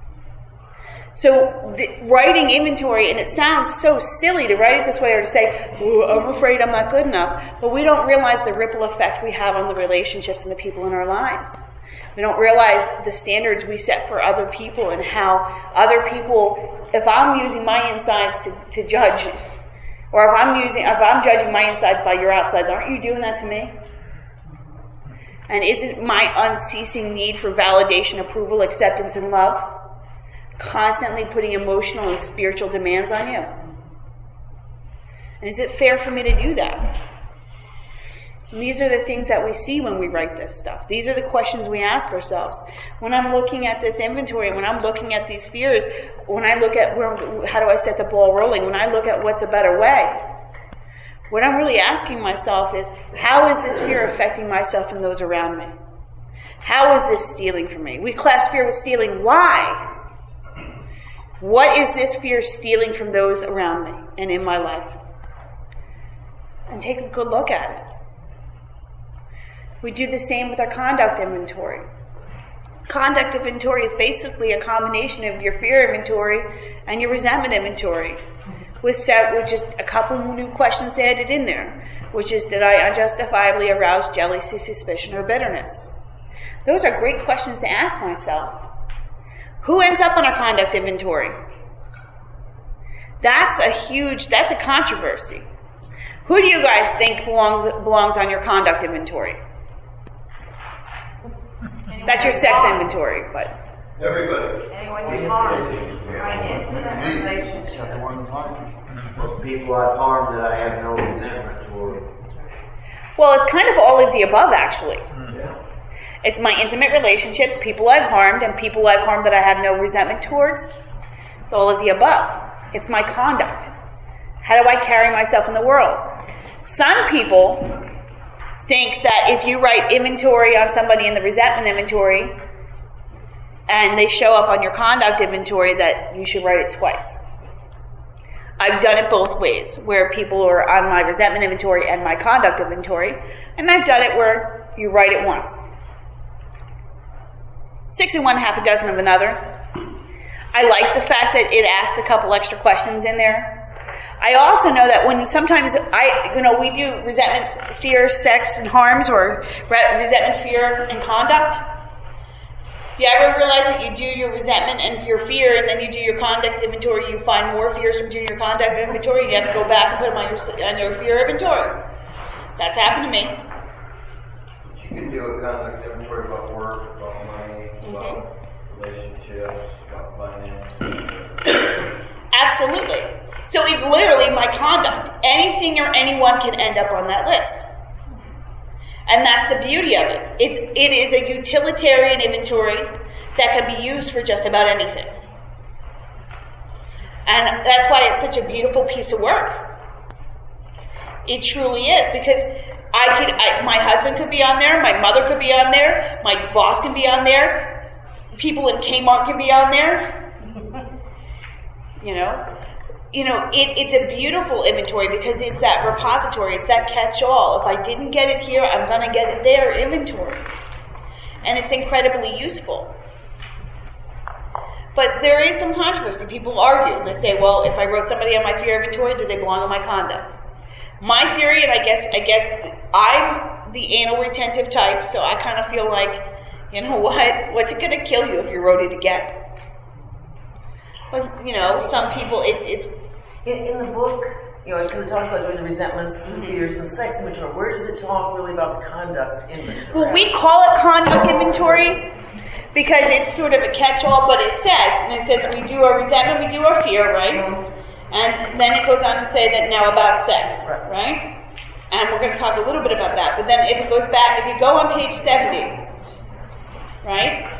So the, writing inventory, and it sounds so silly to write it this way or to say, oh, I'm afraid I'm not good enough, but we don't realize the ripple effect we have on the relationships and the people in our lives. We don't realize the standards we set for other people and how other people, if I'm using my insides to, to judge, or if I'm using, if I'm judging my insides by your outsides, aren't you doing that to me? And isn't my unceasing need for validation, approval, acceptance, and love constantly putting emotional and spiritual demands on you? And is it fair for me to do that? And these are the things that we see when we write this stuff. These are the questions we ask ourselves. When I'm looking at this inventory, when I'm looking at these fears, when I look at where, how do I set the ball rolling, when I look at what's a better way, what I'm really asking myself is, how is this fear affecting myself and those around me? How is this stealing from me? We class fear with stealing. Why? What is this fear stealing from those around me and in my life? And take a good look at it. We do the same with our conduct inventory. Conduct inventory is basically a combination of your fear inventory and your resentment inventory, with set with just a couple new questions added in there, which is, did I unjustifiably arouse jealousy, suspicion, or bitterness? Those are great questions to ask myself. Who ends up on our conduct inventory? That's a huge, that's a controversy. Who do you guys think belongs belongs on your conduct inventory? That's your sex inventory, but Everybody. Anyone you harm, right, intimate relationships. That's the one time. People I've harmed that I have no resentment toward. well, it's kind of all of the above, actually. Yeah. It's my intimate relationships, people I've harmed, and people I've harmed that I have no resentment towards. It's all of the above. It's my conduct. How do I carry myself in the world? Some people think that if you write inventory on somebody in the resentment inventory and they show up on your conduct inventory, that you should write it twice. I've done it both ways, where people are on my resentment inventory and my conduct inventory, and I've done it where you write it once. Six in one, half a dozen of another. I like the fact that it asked a couple extra questions in there. I also know that when sometimes I, you know, we do resentment, fear, sex, and harms, or re- resentment, fear, and conduct. You ever realize that you do your resentment and your fear, and then you do your conduct inventory, you find more fears from doing your conduct inventory, and you have to go back and put them on your, on your fear inventory? That's happened to me. You can do a conduct inventory about work, about money, about relationships, about finance. Absolutely. So it's literally my conduct. Anything or anyone can end up on that list. And that's the beauty of it. It's, it is a utilitarian inventory that can be used for just about anything. And that's why it's such a beautiful piece of work. It truly is, because I could, I, my husband could be on there, my mother could be on there, my boss can be on there, people in Kmart can be on there. You know? You know, it, it's a beautiful inventory because it's that repository, it's that catch-all. If I didn't get it here, I'm going to get it there inventory. And it's incredibly useful. But there is some controversy. People argue. They say, well, if I wrote somebody on my fear inventory, do they belong on my conduct? My theory, and I guess I guess I'm the anal retentive type, so I kind of feel like, you know what, what's it going to kill you if you wrote it again? But, you know, some people, it's it's In, in the book, you know, because it talks about doing the resentments, the fears, and the sex inventory, where does it talk really about the conduct inventory? Well, we call it conduct inventory because it's sort of a catch-all, but it says, and it says we do our resentment, we do our fear, right? And then it goes on to say that now about sex, right? And we're going to talk a little bit about that. But then if it goes back, if you go on page seventy, right?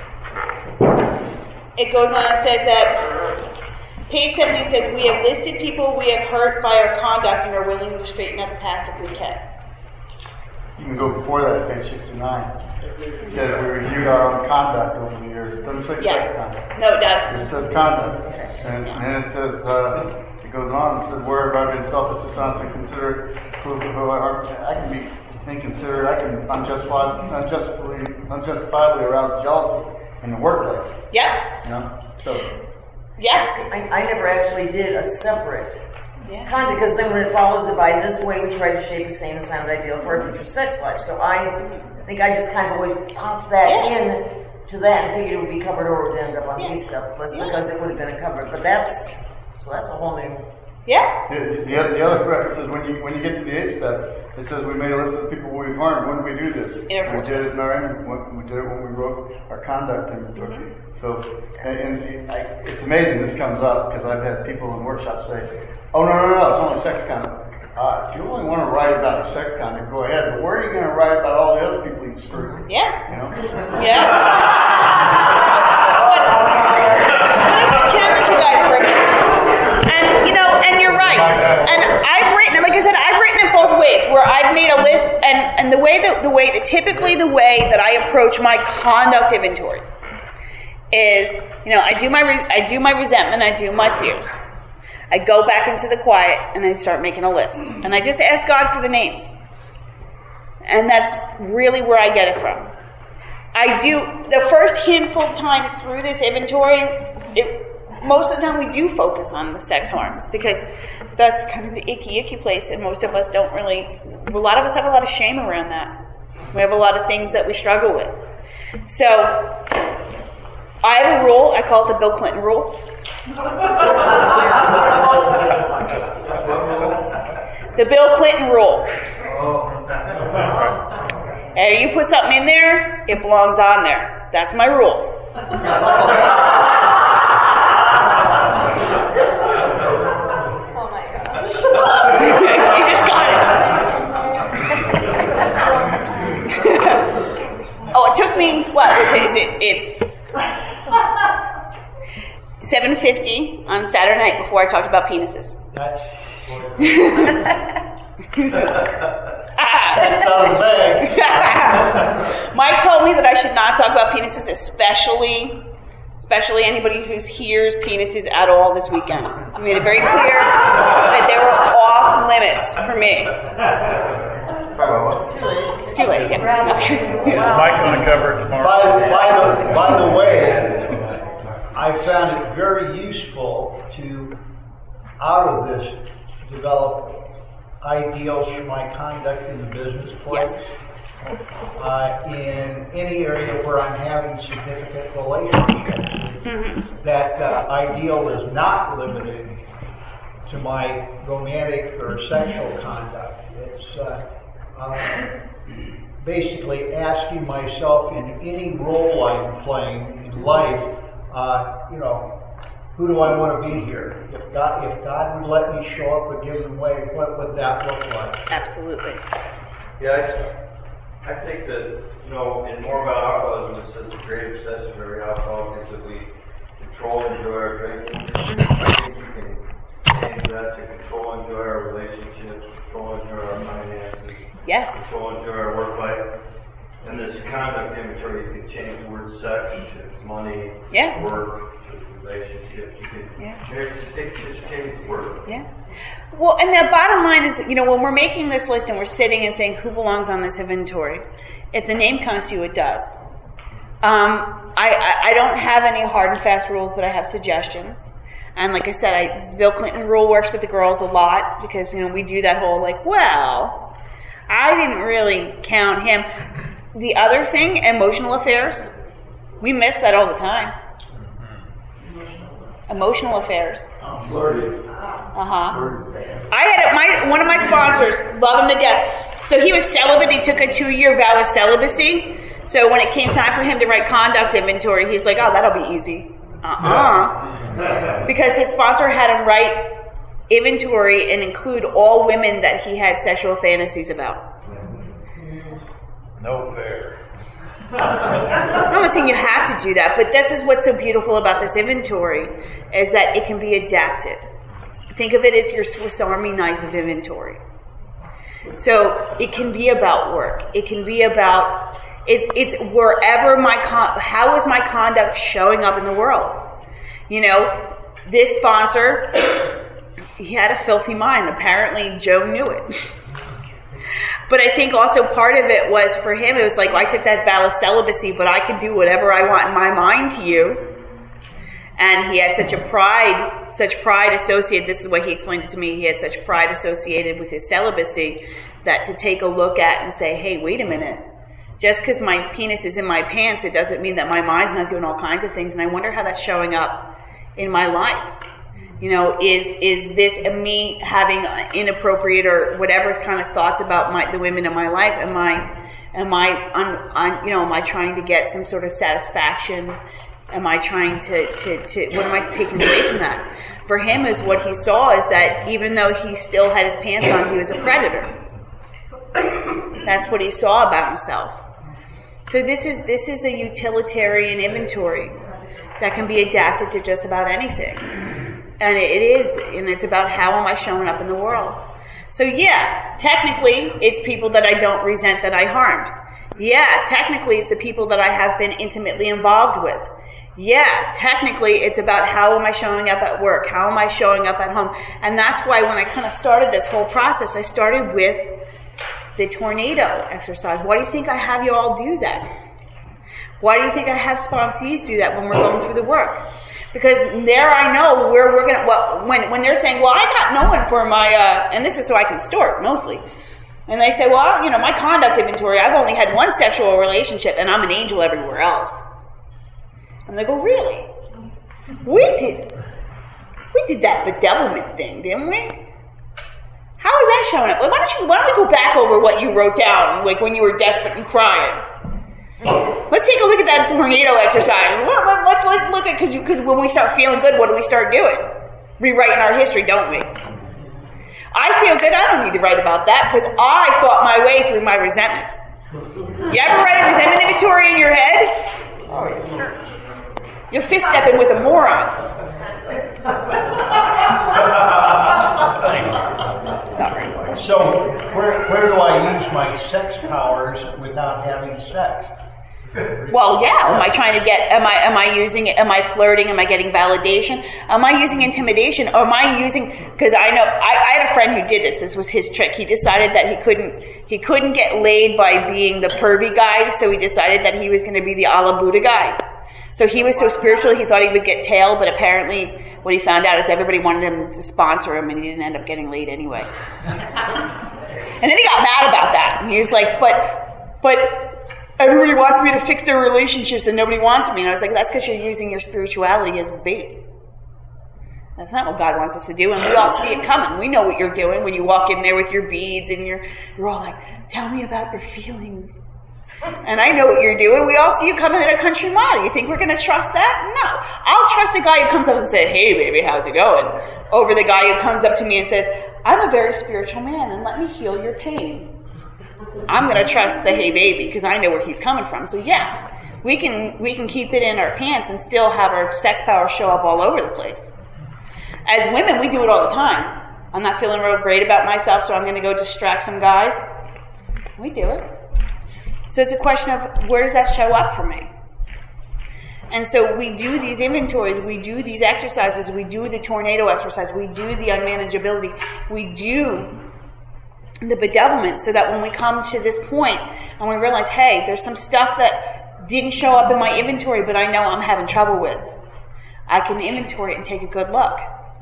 It goes on and says that page seventy says, we have listed people we have hurt by our conduct and are willing to straighten out the past if we can. You can go before that, page sixty-nine. It says we reviewed our own conduct over the years. It doesn't say Yes. sex conduct. No, it It doesn't. just says conduct. And then it says, uh, it goes on, it says, where have I been selfish, dishonest, and considerate, proof of who I are. I can be inconsiderate, I can unjustifiably, unjustifiably, unjustifiably arouse jealousy in the workplace. Yep. You know? So, Yes. I, I never actually did a separate Yeah. conduct, because then when it follows it by this way, we try to shape a sane and sound ideal for our future sex life. So I think I just kind of always popped that Yeah. in to that and figured it would be covered or it would end up on Yeah. these stuff, but Yeah. because it would have been covered. But that's, so that's a whole new. Yeah. the, the, other- the other reference is when you when you get to the eighth step, it says we made a list of the people we've harmed. When did we do this? Yeah, we did it in our when, we did it when we wrote our conduct inventory. So, and, and I, it's amazing this comes up because I've had people in workshops say, "Oh no, no, no, it's only sex conduct." Uh, if you only want to write about your sex conduct, go ahead. But where are you going to write about all the other people you screwed? Yeah. You know? Yeah. But, but I can challenge you guys for a minute. And, you know, and you're right. And I've written, like I said, I've written it both ways, where I've made a list, and, and the way that, the way that, typically the way that I approach my conduct inventory is, you know, I do my, re- I do my resentment, I do my fears. I go back into the quiet, and I start making a list. And I just ask God for the names. And that's really where I get it from. I do, the first handful of times through this inventory, it, most of the time we do focus on the sex harms, because that's kind of the icky, icky place, and most of us don't really, a lot of us have a lot of shame around that. We have a lot of things that we struggle with. So, I have a rule, I call it the Bill Clinton rule. The Bill Clinton rule. Oh. Hey, you put something in there, it belongs on there. That's my rule. Oh my gosh. You just got it. Oh, it took me, what, is it, is it it's seven fifty on Saturday night before I talked about penises. That's That's out of the bag. Mike told me that I should not talk about penises, especially especially anybody who hears penises at all this weekend. I made it very clear that they were off limits for me. Too late. Too late. Yeah. Okay. Mike going to cover it tomorrow. By, by, the, by the way, I found it very useful to, out of this, develop ideals for my conduct in the business place. Yes. Uh, in any area where I'm having significant relationships. Mm-hmm. That uh, ideal is not limited to my romantic or sexual conduct. It's uh, uh, basically asking myself in any role I'm playing in life, uh, you know, who do I want to be here? If God, if God would let me show up a given way, what would that look like? Absolutely. Yeah, I, I think that, you know, and more about alcoholism, it says the great obsession of every alcoholic is that we control and enjoy our drinking. I think you can change that to control and enjoy our relationships, control and enjoy our finances, Yes. control and enjoy our work life. And this conduct inventory, you can change the word sex to money, Yeah. work, to relationships. You can Yeah. you know, just, take, just change the word. Yeah. Well, and the bottom line is, you know, when we're making this list and we're sitting and saying who belongs on this inventory, if the name comes to you, it does. Um, I, I, I don't have any hard and fast rules, but I have suggestions. And like I said, I, the Bill Clinton rule works with the girls a lot because, you know, we do that whole like, well, I didn't really count him. The other thing, emotional affairs, we miss that all the time. Emotional affairs. Uh-huh. I had a, my one of my sponsors, love him to death. So he was celibate. He took a two-year vow of celibacy. So when it came time for him to write conduct inventory, he's like, oh, that'll be easy. Uh-uh. Because his sponsor had him write inventory and include all women that he had sexual fantasies about. No fair. I'm not saying you have to do that, but this is what's so beautiful about this inventory, is that it can be adapted. Think of it as your Swiss Army knife of inventory. So it can be about work. It can be about, it's it's wherever my, con- how is my conduct showing up in the world? You know, this sponsor, he had a filthy mind. Apparently Joe knew it. But I think also part of it was for him, it was like, well, I took that vow of celibacy, but I could do whatever I want in my mind to you. And he had such a pride, such pride associated, this is what he explained it to me, he had such pride associated with his celibacy that to take a look at and say, hey, wait a minute. Just because my penis is in my pants, it doesn't mean that my mind's not doing all kinds of things. And I wonder how that's showing up in my life. You know, is is this me having inappropriate or whatever kind of thoughts about my the women in my life? Am I, am I, un, un, you know, am I trying to get some sort of satisfaction? Am I trying to, to, to, what am I taking away from that? For him, is what he saw is that even though he still had his pants on, he was a predator. That's what he saw about himself. So this is this is a utilitarian inventory that can be adapted to just about anything. And it is, and it's about how am I showing up in the world. So yeah, technically, it's people that I don't resent that I harmed. Yeah, technically, it's the people that I have been intimately involved with. Yeah, technically, it's about how am I showing up at work? How am I showing up at home? And that's why when I kind of started this whole process, I started with the tornado exercise. Why do you think I have you all do that? Why do you think I have sponsees do that when we're going through the work? Because there I know where we're going to, well, when, when they're saying, well, I got no one for my, uh, and this is so I can store it mostly. And they say, well, you know, my conduct inventory, I've only had one sexual relationship and I'm an angel everywhere else. And they go, really? We did. We did that bedevilment thing, didn't we? How is that showing up? Like, why don't you? Why don't we go back over what you wrote down, like when you were desperate and crying? Let's take a look at that tornado exercise. Let, let, let, let's look at because because when we start feeling good, what do we start doing? Rewriting our history, don't we? I feel good. I don't need to write about that because I thought my way through my resentments. You ever write a resentment inventory in your head? You're fist stepping with a moron. Sorry. So where where do I use my sex powers without having sex? Well, yeah. Am I trying to get? Am I? Am I using? Am I flirting? Am I getting validation? Am I using intimidation? Or am I using? Because I know I, I had a friend who did this. This was his trick. He decided that he couldn't. He couldn't get laid by being the pervy guy, so he decided that he was going to be the a la Buddha guy. So he was so spiritual, he thought he would get tail, but apparently what he found out is everybody wanted him to sponsor him, and he didn't end up getting laid anyway. And then he got mad about that, and he was like, but, but everybody wants me to fix their relationships and nobody wants me. And I was like, that's because you're using your spirituality as bait. That's not what God wants us to do, and we all see it coming. We know what you're doing when you walk in there with your beads and you're, you're all like, tell me about your feelings. And I know what you're doing. We all see you coming at a country mile. You think we're going to trust that? No. I'll trust a guy who comes up and says, hey, baby, how's it going? Over the guy who comes up to me and says, I'm a very spiritual man, and let me heal your pain. I'm going to trust the hey, baby, because I know where he's coming from. So, yeah, we can we can keep it in our pants and still have our sex power show up all over the place. As women, we do it all the time. I'm not feeling real great about myself, so I'm going to go distract some guys. We do it. So it's a question of where does that show up for me? And so we do these inventories, we do these exercises, we do the tornado exercise, we do the unmanageability, we do the bedevilment so that when we come to this point and we realize, hey, there's some stuff that didn't show up in my inventory but I know I'm having trouble with, I can inventory it and take a good look.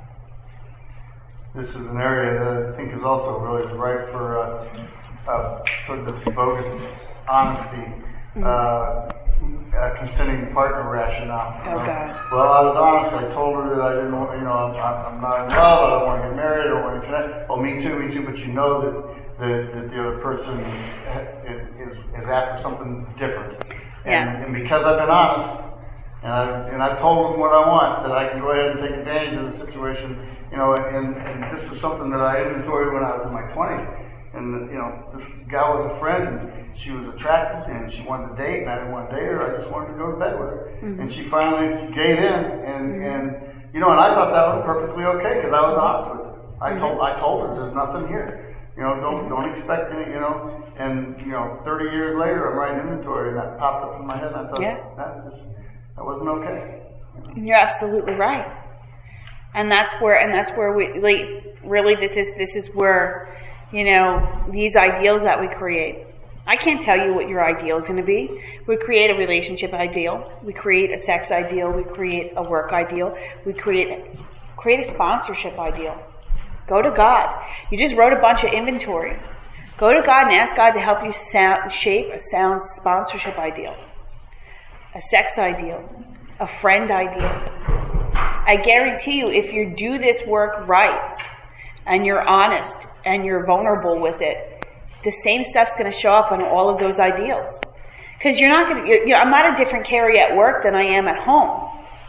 This is an area that I think is also really ripe for uh, uh, sort of this bogus honesty, uh, uh, consenting partner rationale. Oh, God. Well, I was honest. I told her that I didn't want, you know, I'm, I'm not in love. I don't want to get married. I don't want to connect. Oh, me too, me too. But you know that that, that the other person is is after something different. And, Yeah. and because I've been honest, and I and I told them what I want, that I can go ahead and take advantage of the situation. You know, and, and this was something that I inventoried when I was in my twenties. And, you know, this gal was a friend, and she was attracted, and she wanted to date, and I didn't want to date her. I just wanted to go to bed with her. Mm-hmm. And she finally gave in, and, mm-hmm. and, you know, and I thought that was perfectly okay, because I was honest with her. I mm-hmm. told, I told her, there's nothing here. You know, don't, don't expect any, you know, and, you know, thirty years later, I'm writing inventory, and that popped up in my head, and I thought, yeah. that just, that wasn't okay. You're absolutely right. And that's where, and that's where we, like, really, this is, this is where, you know, these ideals that we create. I can't tell you what your ideal is going to be. We create a relationship ideal. We create a sex ideal. We create a work ideal. We create, create a sponsorship ideal. Go to God. You just wrote a bunch of inventory. Go to God and ask God to help you sound, shape a sound sponsorship ideal. A sex ideal. A friend ideal. I guarantee you, if you do this work right, and you're honest, and you're vulnerable with it, the same stuff's going to show up on all of those ideals. Because you're not going to, you know, I'm not a different Carrie at work than I am at home.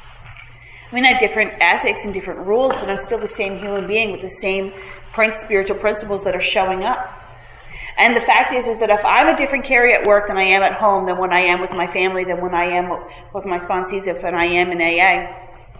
I mean, I have different ethics and different rules, but I'm still the same human being with the same prince, spiritual principles that are showing up. And the fact is, is that if I'm a different Carrie at work than I am at home, than when I am with my family, than when I am with my sponsees, if and I am in A A.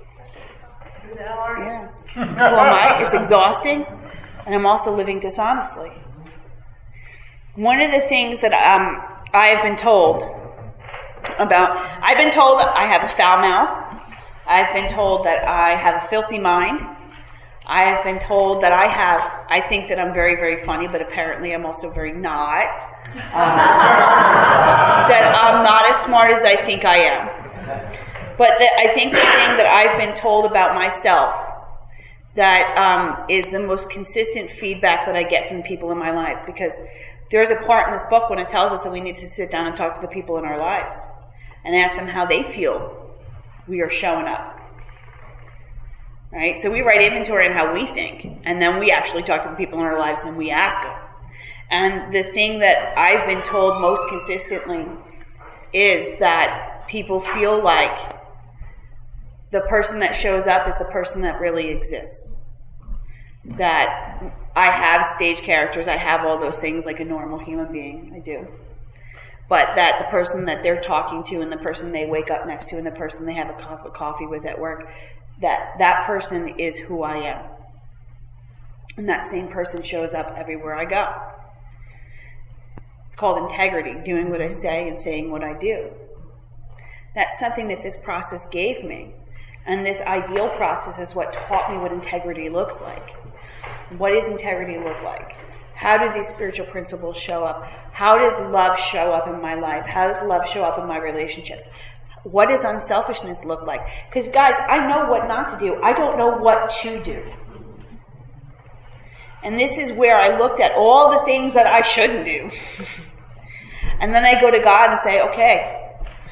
Yeah. Who am I? It's exhausting, and I'm also living dishonestly. One of the things that um, I have been told about, I've been told that I have a foul mouth. I've been told that I have a filthy mind. I have been told that I have, I think that I'm very, very funny, but apparently I'm also very not. Um, that I'm not as smart as I think I am. But the, I think the thing that I've been told about myself that um, is the most consistent feedback that I get from people in my life, because there's a part in this book when it tells us that we need to sit down and talk to the people in our lives and ask them how they feel we are showing up. right? So we write inventory on how we think, and then we actually talk to the people in our lives and we ask them. And the thing that I've been told most consistently is that people feel like the person that shows up is the person that really exists. That I have stage characters, I have all those things like a normal human being, I do. But that the person that they're talking to and the person they wake up next to and the person they have a cup of coffee with at work, that that person is who I am. And that same person shows up everywhere I go. It's called integrity, doing what I say and saying what I do. That's something that this process gave me. And this ideal process is what taught me what integrity looks like. What does integrity look like? How do these spiritual principles show up? How does love show up in my life? How does love show up in my relationships? What does unselfishness look like? Because guys, I know what not to do. I don't know what to do. And this is where I looked at all the things that I shouldn't do. And then I go to God and say, okay,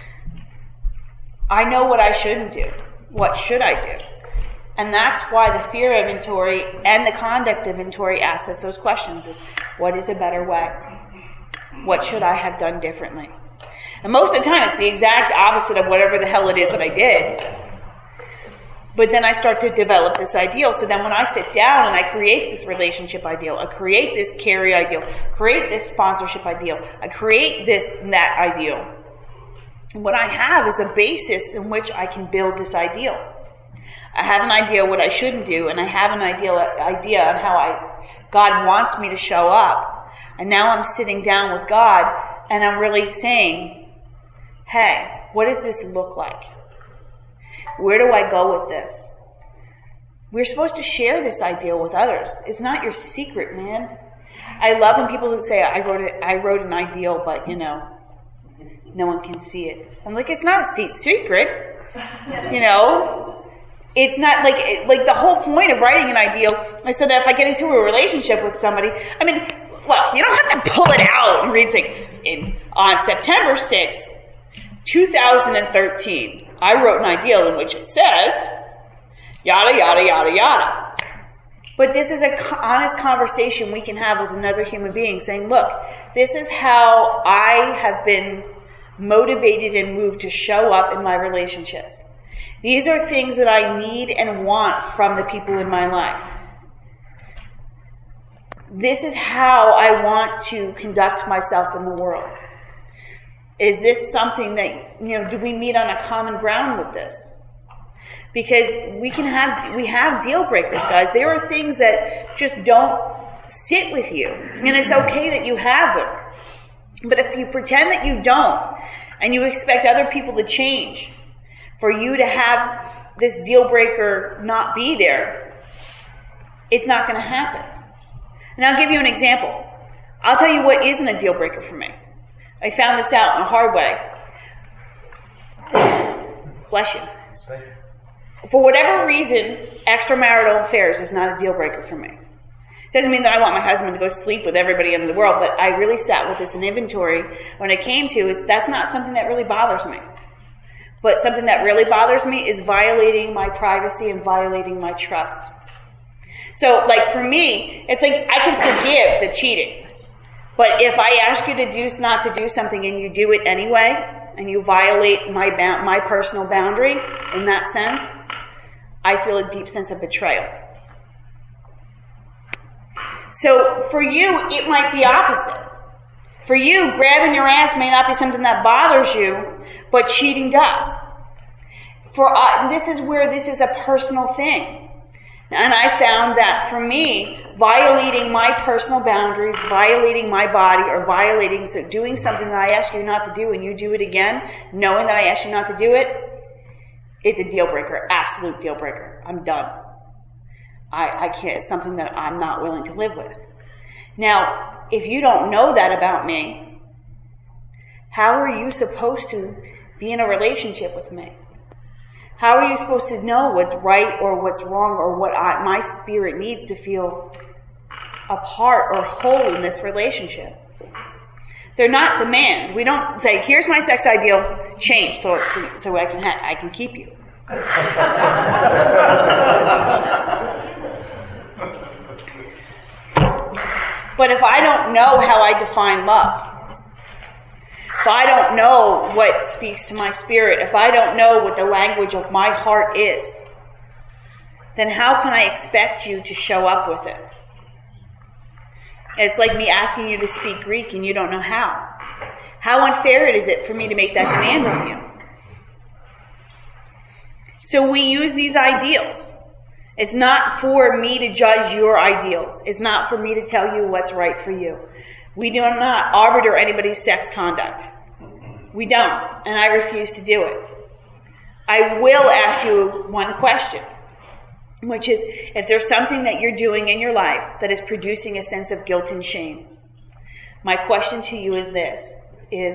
I know what I shouldn't do. What should I do? And that's why the fear inventory and the conduct inventory asks us those questions is, what is a better way? What should I have done differently? And most of the time it's the exact opposite of whatever the hell it is that I did. But then I start to develop this ideal. So then when I sit down and I create this relationship ideal, I create this carry ideal, create this sponsorship ideal, I create this and that ideal. And what I have is a basis in which I can build this ideal. I have an idea what I shouldn't do, and I have an ideal idea on how I God wants me to show up. And now I'm sitting down with God, and I'm really saying, hey, what does this look like? Where do I go with this? We're supposed to share this ideal with others. It's not your secret, man. I love when people who say, I wrote it, I wrote an ideal, but, you know, no one can see it. I'm like, it's not a state secret. You know? It's not like, like the whole point of writing an ideal is so that if I get into a relationship with somebody, I mean, look, you don't have to pull it out and read like, in, on September sixth, two thousand thirteen, I wrote an ideal in which it says, yada, yada, yada, yada. But this is an honest conversation we can have with another human being saying, look, this is how I have been motivated and moved to show up in my relationships. These are things that I need and want from the people in my life. This is how I want to conduct myself in the world. Is this something that, you know, do we meet on a common ground with this? Because we can have, we have deal breakers, guys. There are things that just don't sit with you. And it's okay that you have them. But if you pretend that you don't, and you expect other people to change, for you to have this deal breaker not be there, it's not going to happen. And I'll give you an example. I'll tell you what isn't a deal breaker for me. I found this out in a hard way. Bless you. For whatever reason, extramarital affairs is not a deal breaker for me. Doesn't mean that I want my husband to go sleep with everybody in the world, but I really sat with this in inventory when it came to is that's not something that really bothers me. But something that really bothers me is violating my privacy and violating my trust. So, like, for me, it's like I can forgive the cheating. But if I ask you to do not to do something and you do it anyway, and you violate my ba- my personal boundary in that sense, I feel a deep sense of betrayal. So, for you, it might be opposite. For you, grabbing your ass may not be something that bothers you, but cheating does. For uh, this is where this is a personal thing. And I found that for me, violating my personal boundaries, violating my body, or violating, so doing something that I ask you not to do and you do it again, knowing that I asked you not to do it, it's a deal breaker, absolute deal breaker. I'm done. I, I can't, it's something that I'm not willing to live with. Now, if you don't know that about me, how are you supposed to be in a relationship with me? How are you supposed to know what's right or what's wrong or what I, my spirit needs to feel a part or whole in this relationship? They're not demands. We don't say, here's my sex ideal, change so so I can ha- I can keep you. But if I don't know how I define love, if I don't know what speaks to my spirit, if I don't know what the language of my heart is, then how can I expect you to show up with it? It's like me asking you to speak Greek and you don't know how. How unfair is it for me to make that demand on you? So we use these ideals. It's not for me to judge your ideals. It's not for me to tell you what's right for you. We do not arbiter anybody's sex conduct. We don't, and I refuse to do it. I will ask you one question, which is, if there's something that you're doing in your life that is producing a sense of guilt and shame, my question to you is this, is,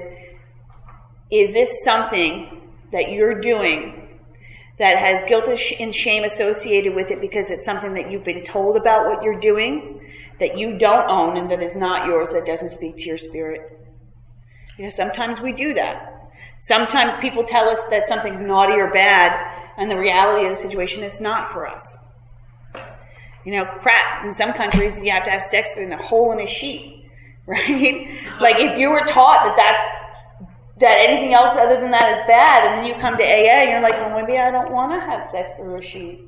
is this something that you're doing that has guilt and shame associated with it because it's something that you've been told about what you're doing, that you don't own and that is not yours, that doesn't speak to your spirit? Because sometimes we do that. Sometimes people tell us that something's naughty or bad, and the reality of the situation, it's not for us. You know, crap, in some countries you have to have sex in a hole in a sheet, right? Like if you were taught that that's that anything else other than that is bad, and then you come to A A and you're like, well, maybe I don't want to have sex through a sheet.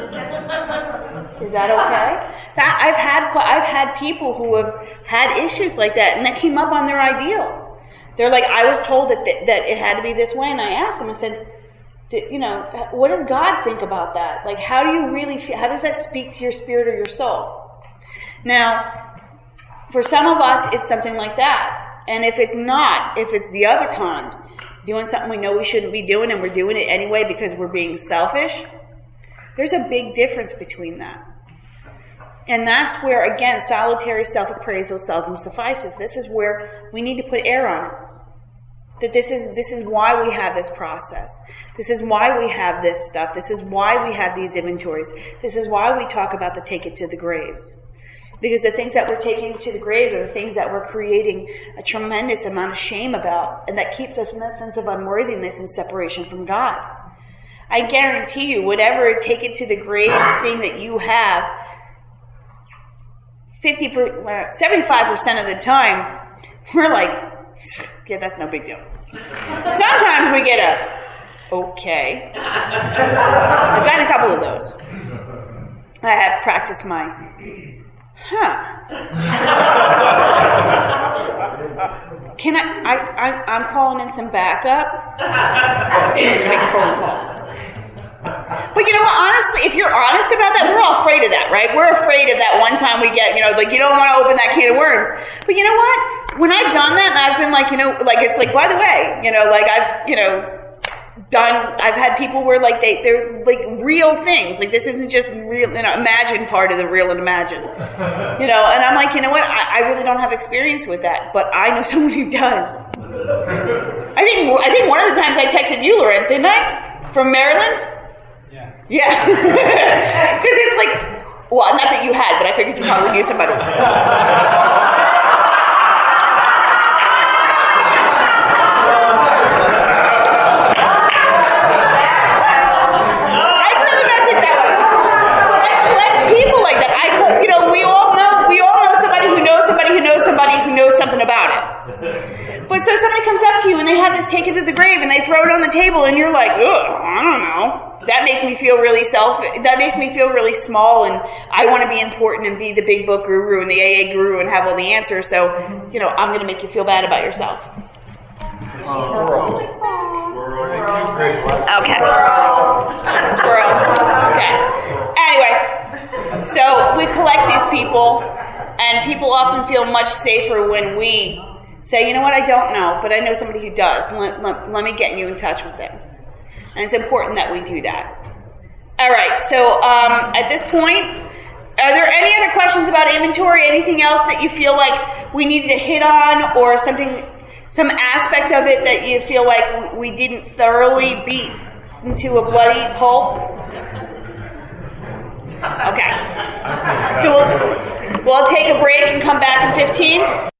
Is that okay? That, I've had I've had people who have had issues like that, and that came up on their ideal. They're like, I was told that th- that it had to be this way, and I asked them and said, you know, what does God think about that? Like, how do you really feel? How does that speak to your spirit or your soul? Now, for some of us, it's something like that. And if it's not, if it's the other kind, doing something we know we shouldn't be doing and we're doing it anyway because we're being selfish, there's a big difference between that. And that's where, again, solitary self-appraisal seldom suffices. This is where we need to put air on it. That this is, this is why we have this process. This is why we have this stuff. This is why we have these inventories. This is why we talk about the take it to the graves. Because the things that we're taking to the grave are the things that we're creating a tremendous amount of shame about, and that keeps us in that sense of unworthiness and separation from God. I guarantee you, whatever take it to the grave thing that you have, fifty, seventy-five percent of the time, we're like, yeah, that's no big deal. Sometimes we get a, okay. I've gotten a couple of those. I have practiced my, huh. Can I, I, I, I'm calling in some backup. Make a phone call. But you know what, honestly, if you're honest about that, we're all afraid of that, right? We're afraid of that one time we get, you know, like you don't want to open that can of worms. But you know what? When I've done that and I've been like, you know, like it's like, by the way, you know, like I've, you know, done, I've had people where like they, they're like real things. Like this isn't just real, you know, imagine part of the real and imagine. You know, and I'm like, you know what? I, I really don't have experience with that, but I know someone who does. I think, I think one of the times I texted you, Lorenz, didn't I? From Maryland? Yeah. Yeah. Because it's like, well, not that you had, but I figured you probably knew somebody. People like that. I, you know, we all know, we all know somebody who knows somebody who knows somebody who knows something about it. But so somebody comes up to you and they have this take it to the grave and they throw it on the table and you're like, ugh, I don't know. That makes me feel really self, that makes me feel really small and I want to be important and be the big book guru and the A A guru and have all the answers. So, you know, I'm going to make you feel bad about yourself. Okay. Squirrel. Okay. Anyway, so we collect these people, and people often feel much safer when we say, you know what, I don't know, but I know somebody who does. Let, let, let me get you in touch with them. And it's important that we do that. All right, so um, at this point, are there any other questions about inventory? Anything else that you feel like we needed to hit on, or something, some aspect of it that you feel like we didn't thoroughly beat into a bloody pulp? Okay. So we'll, we'll take a break and come back in fifteen.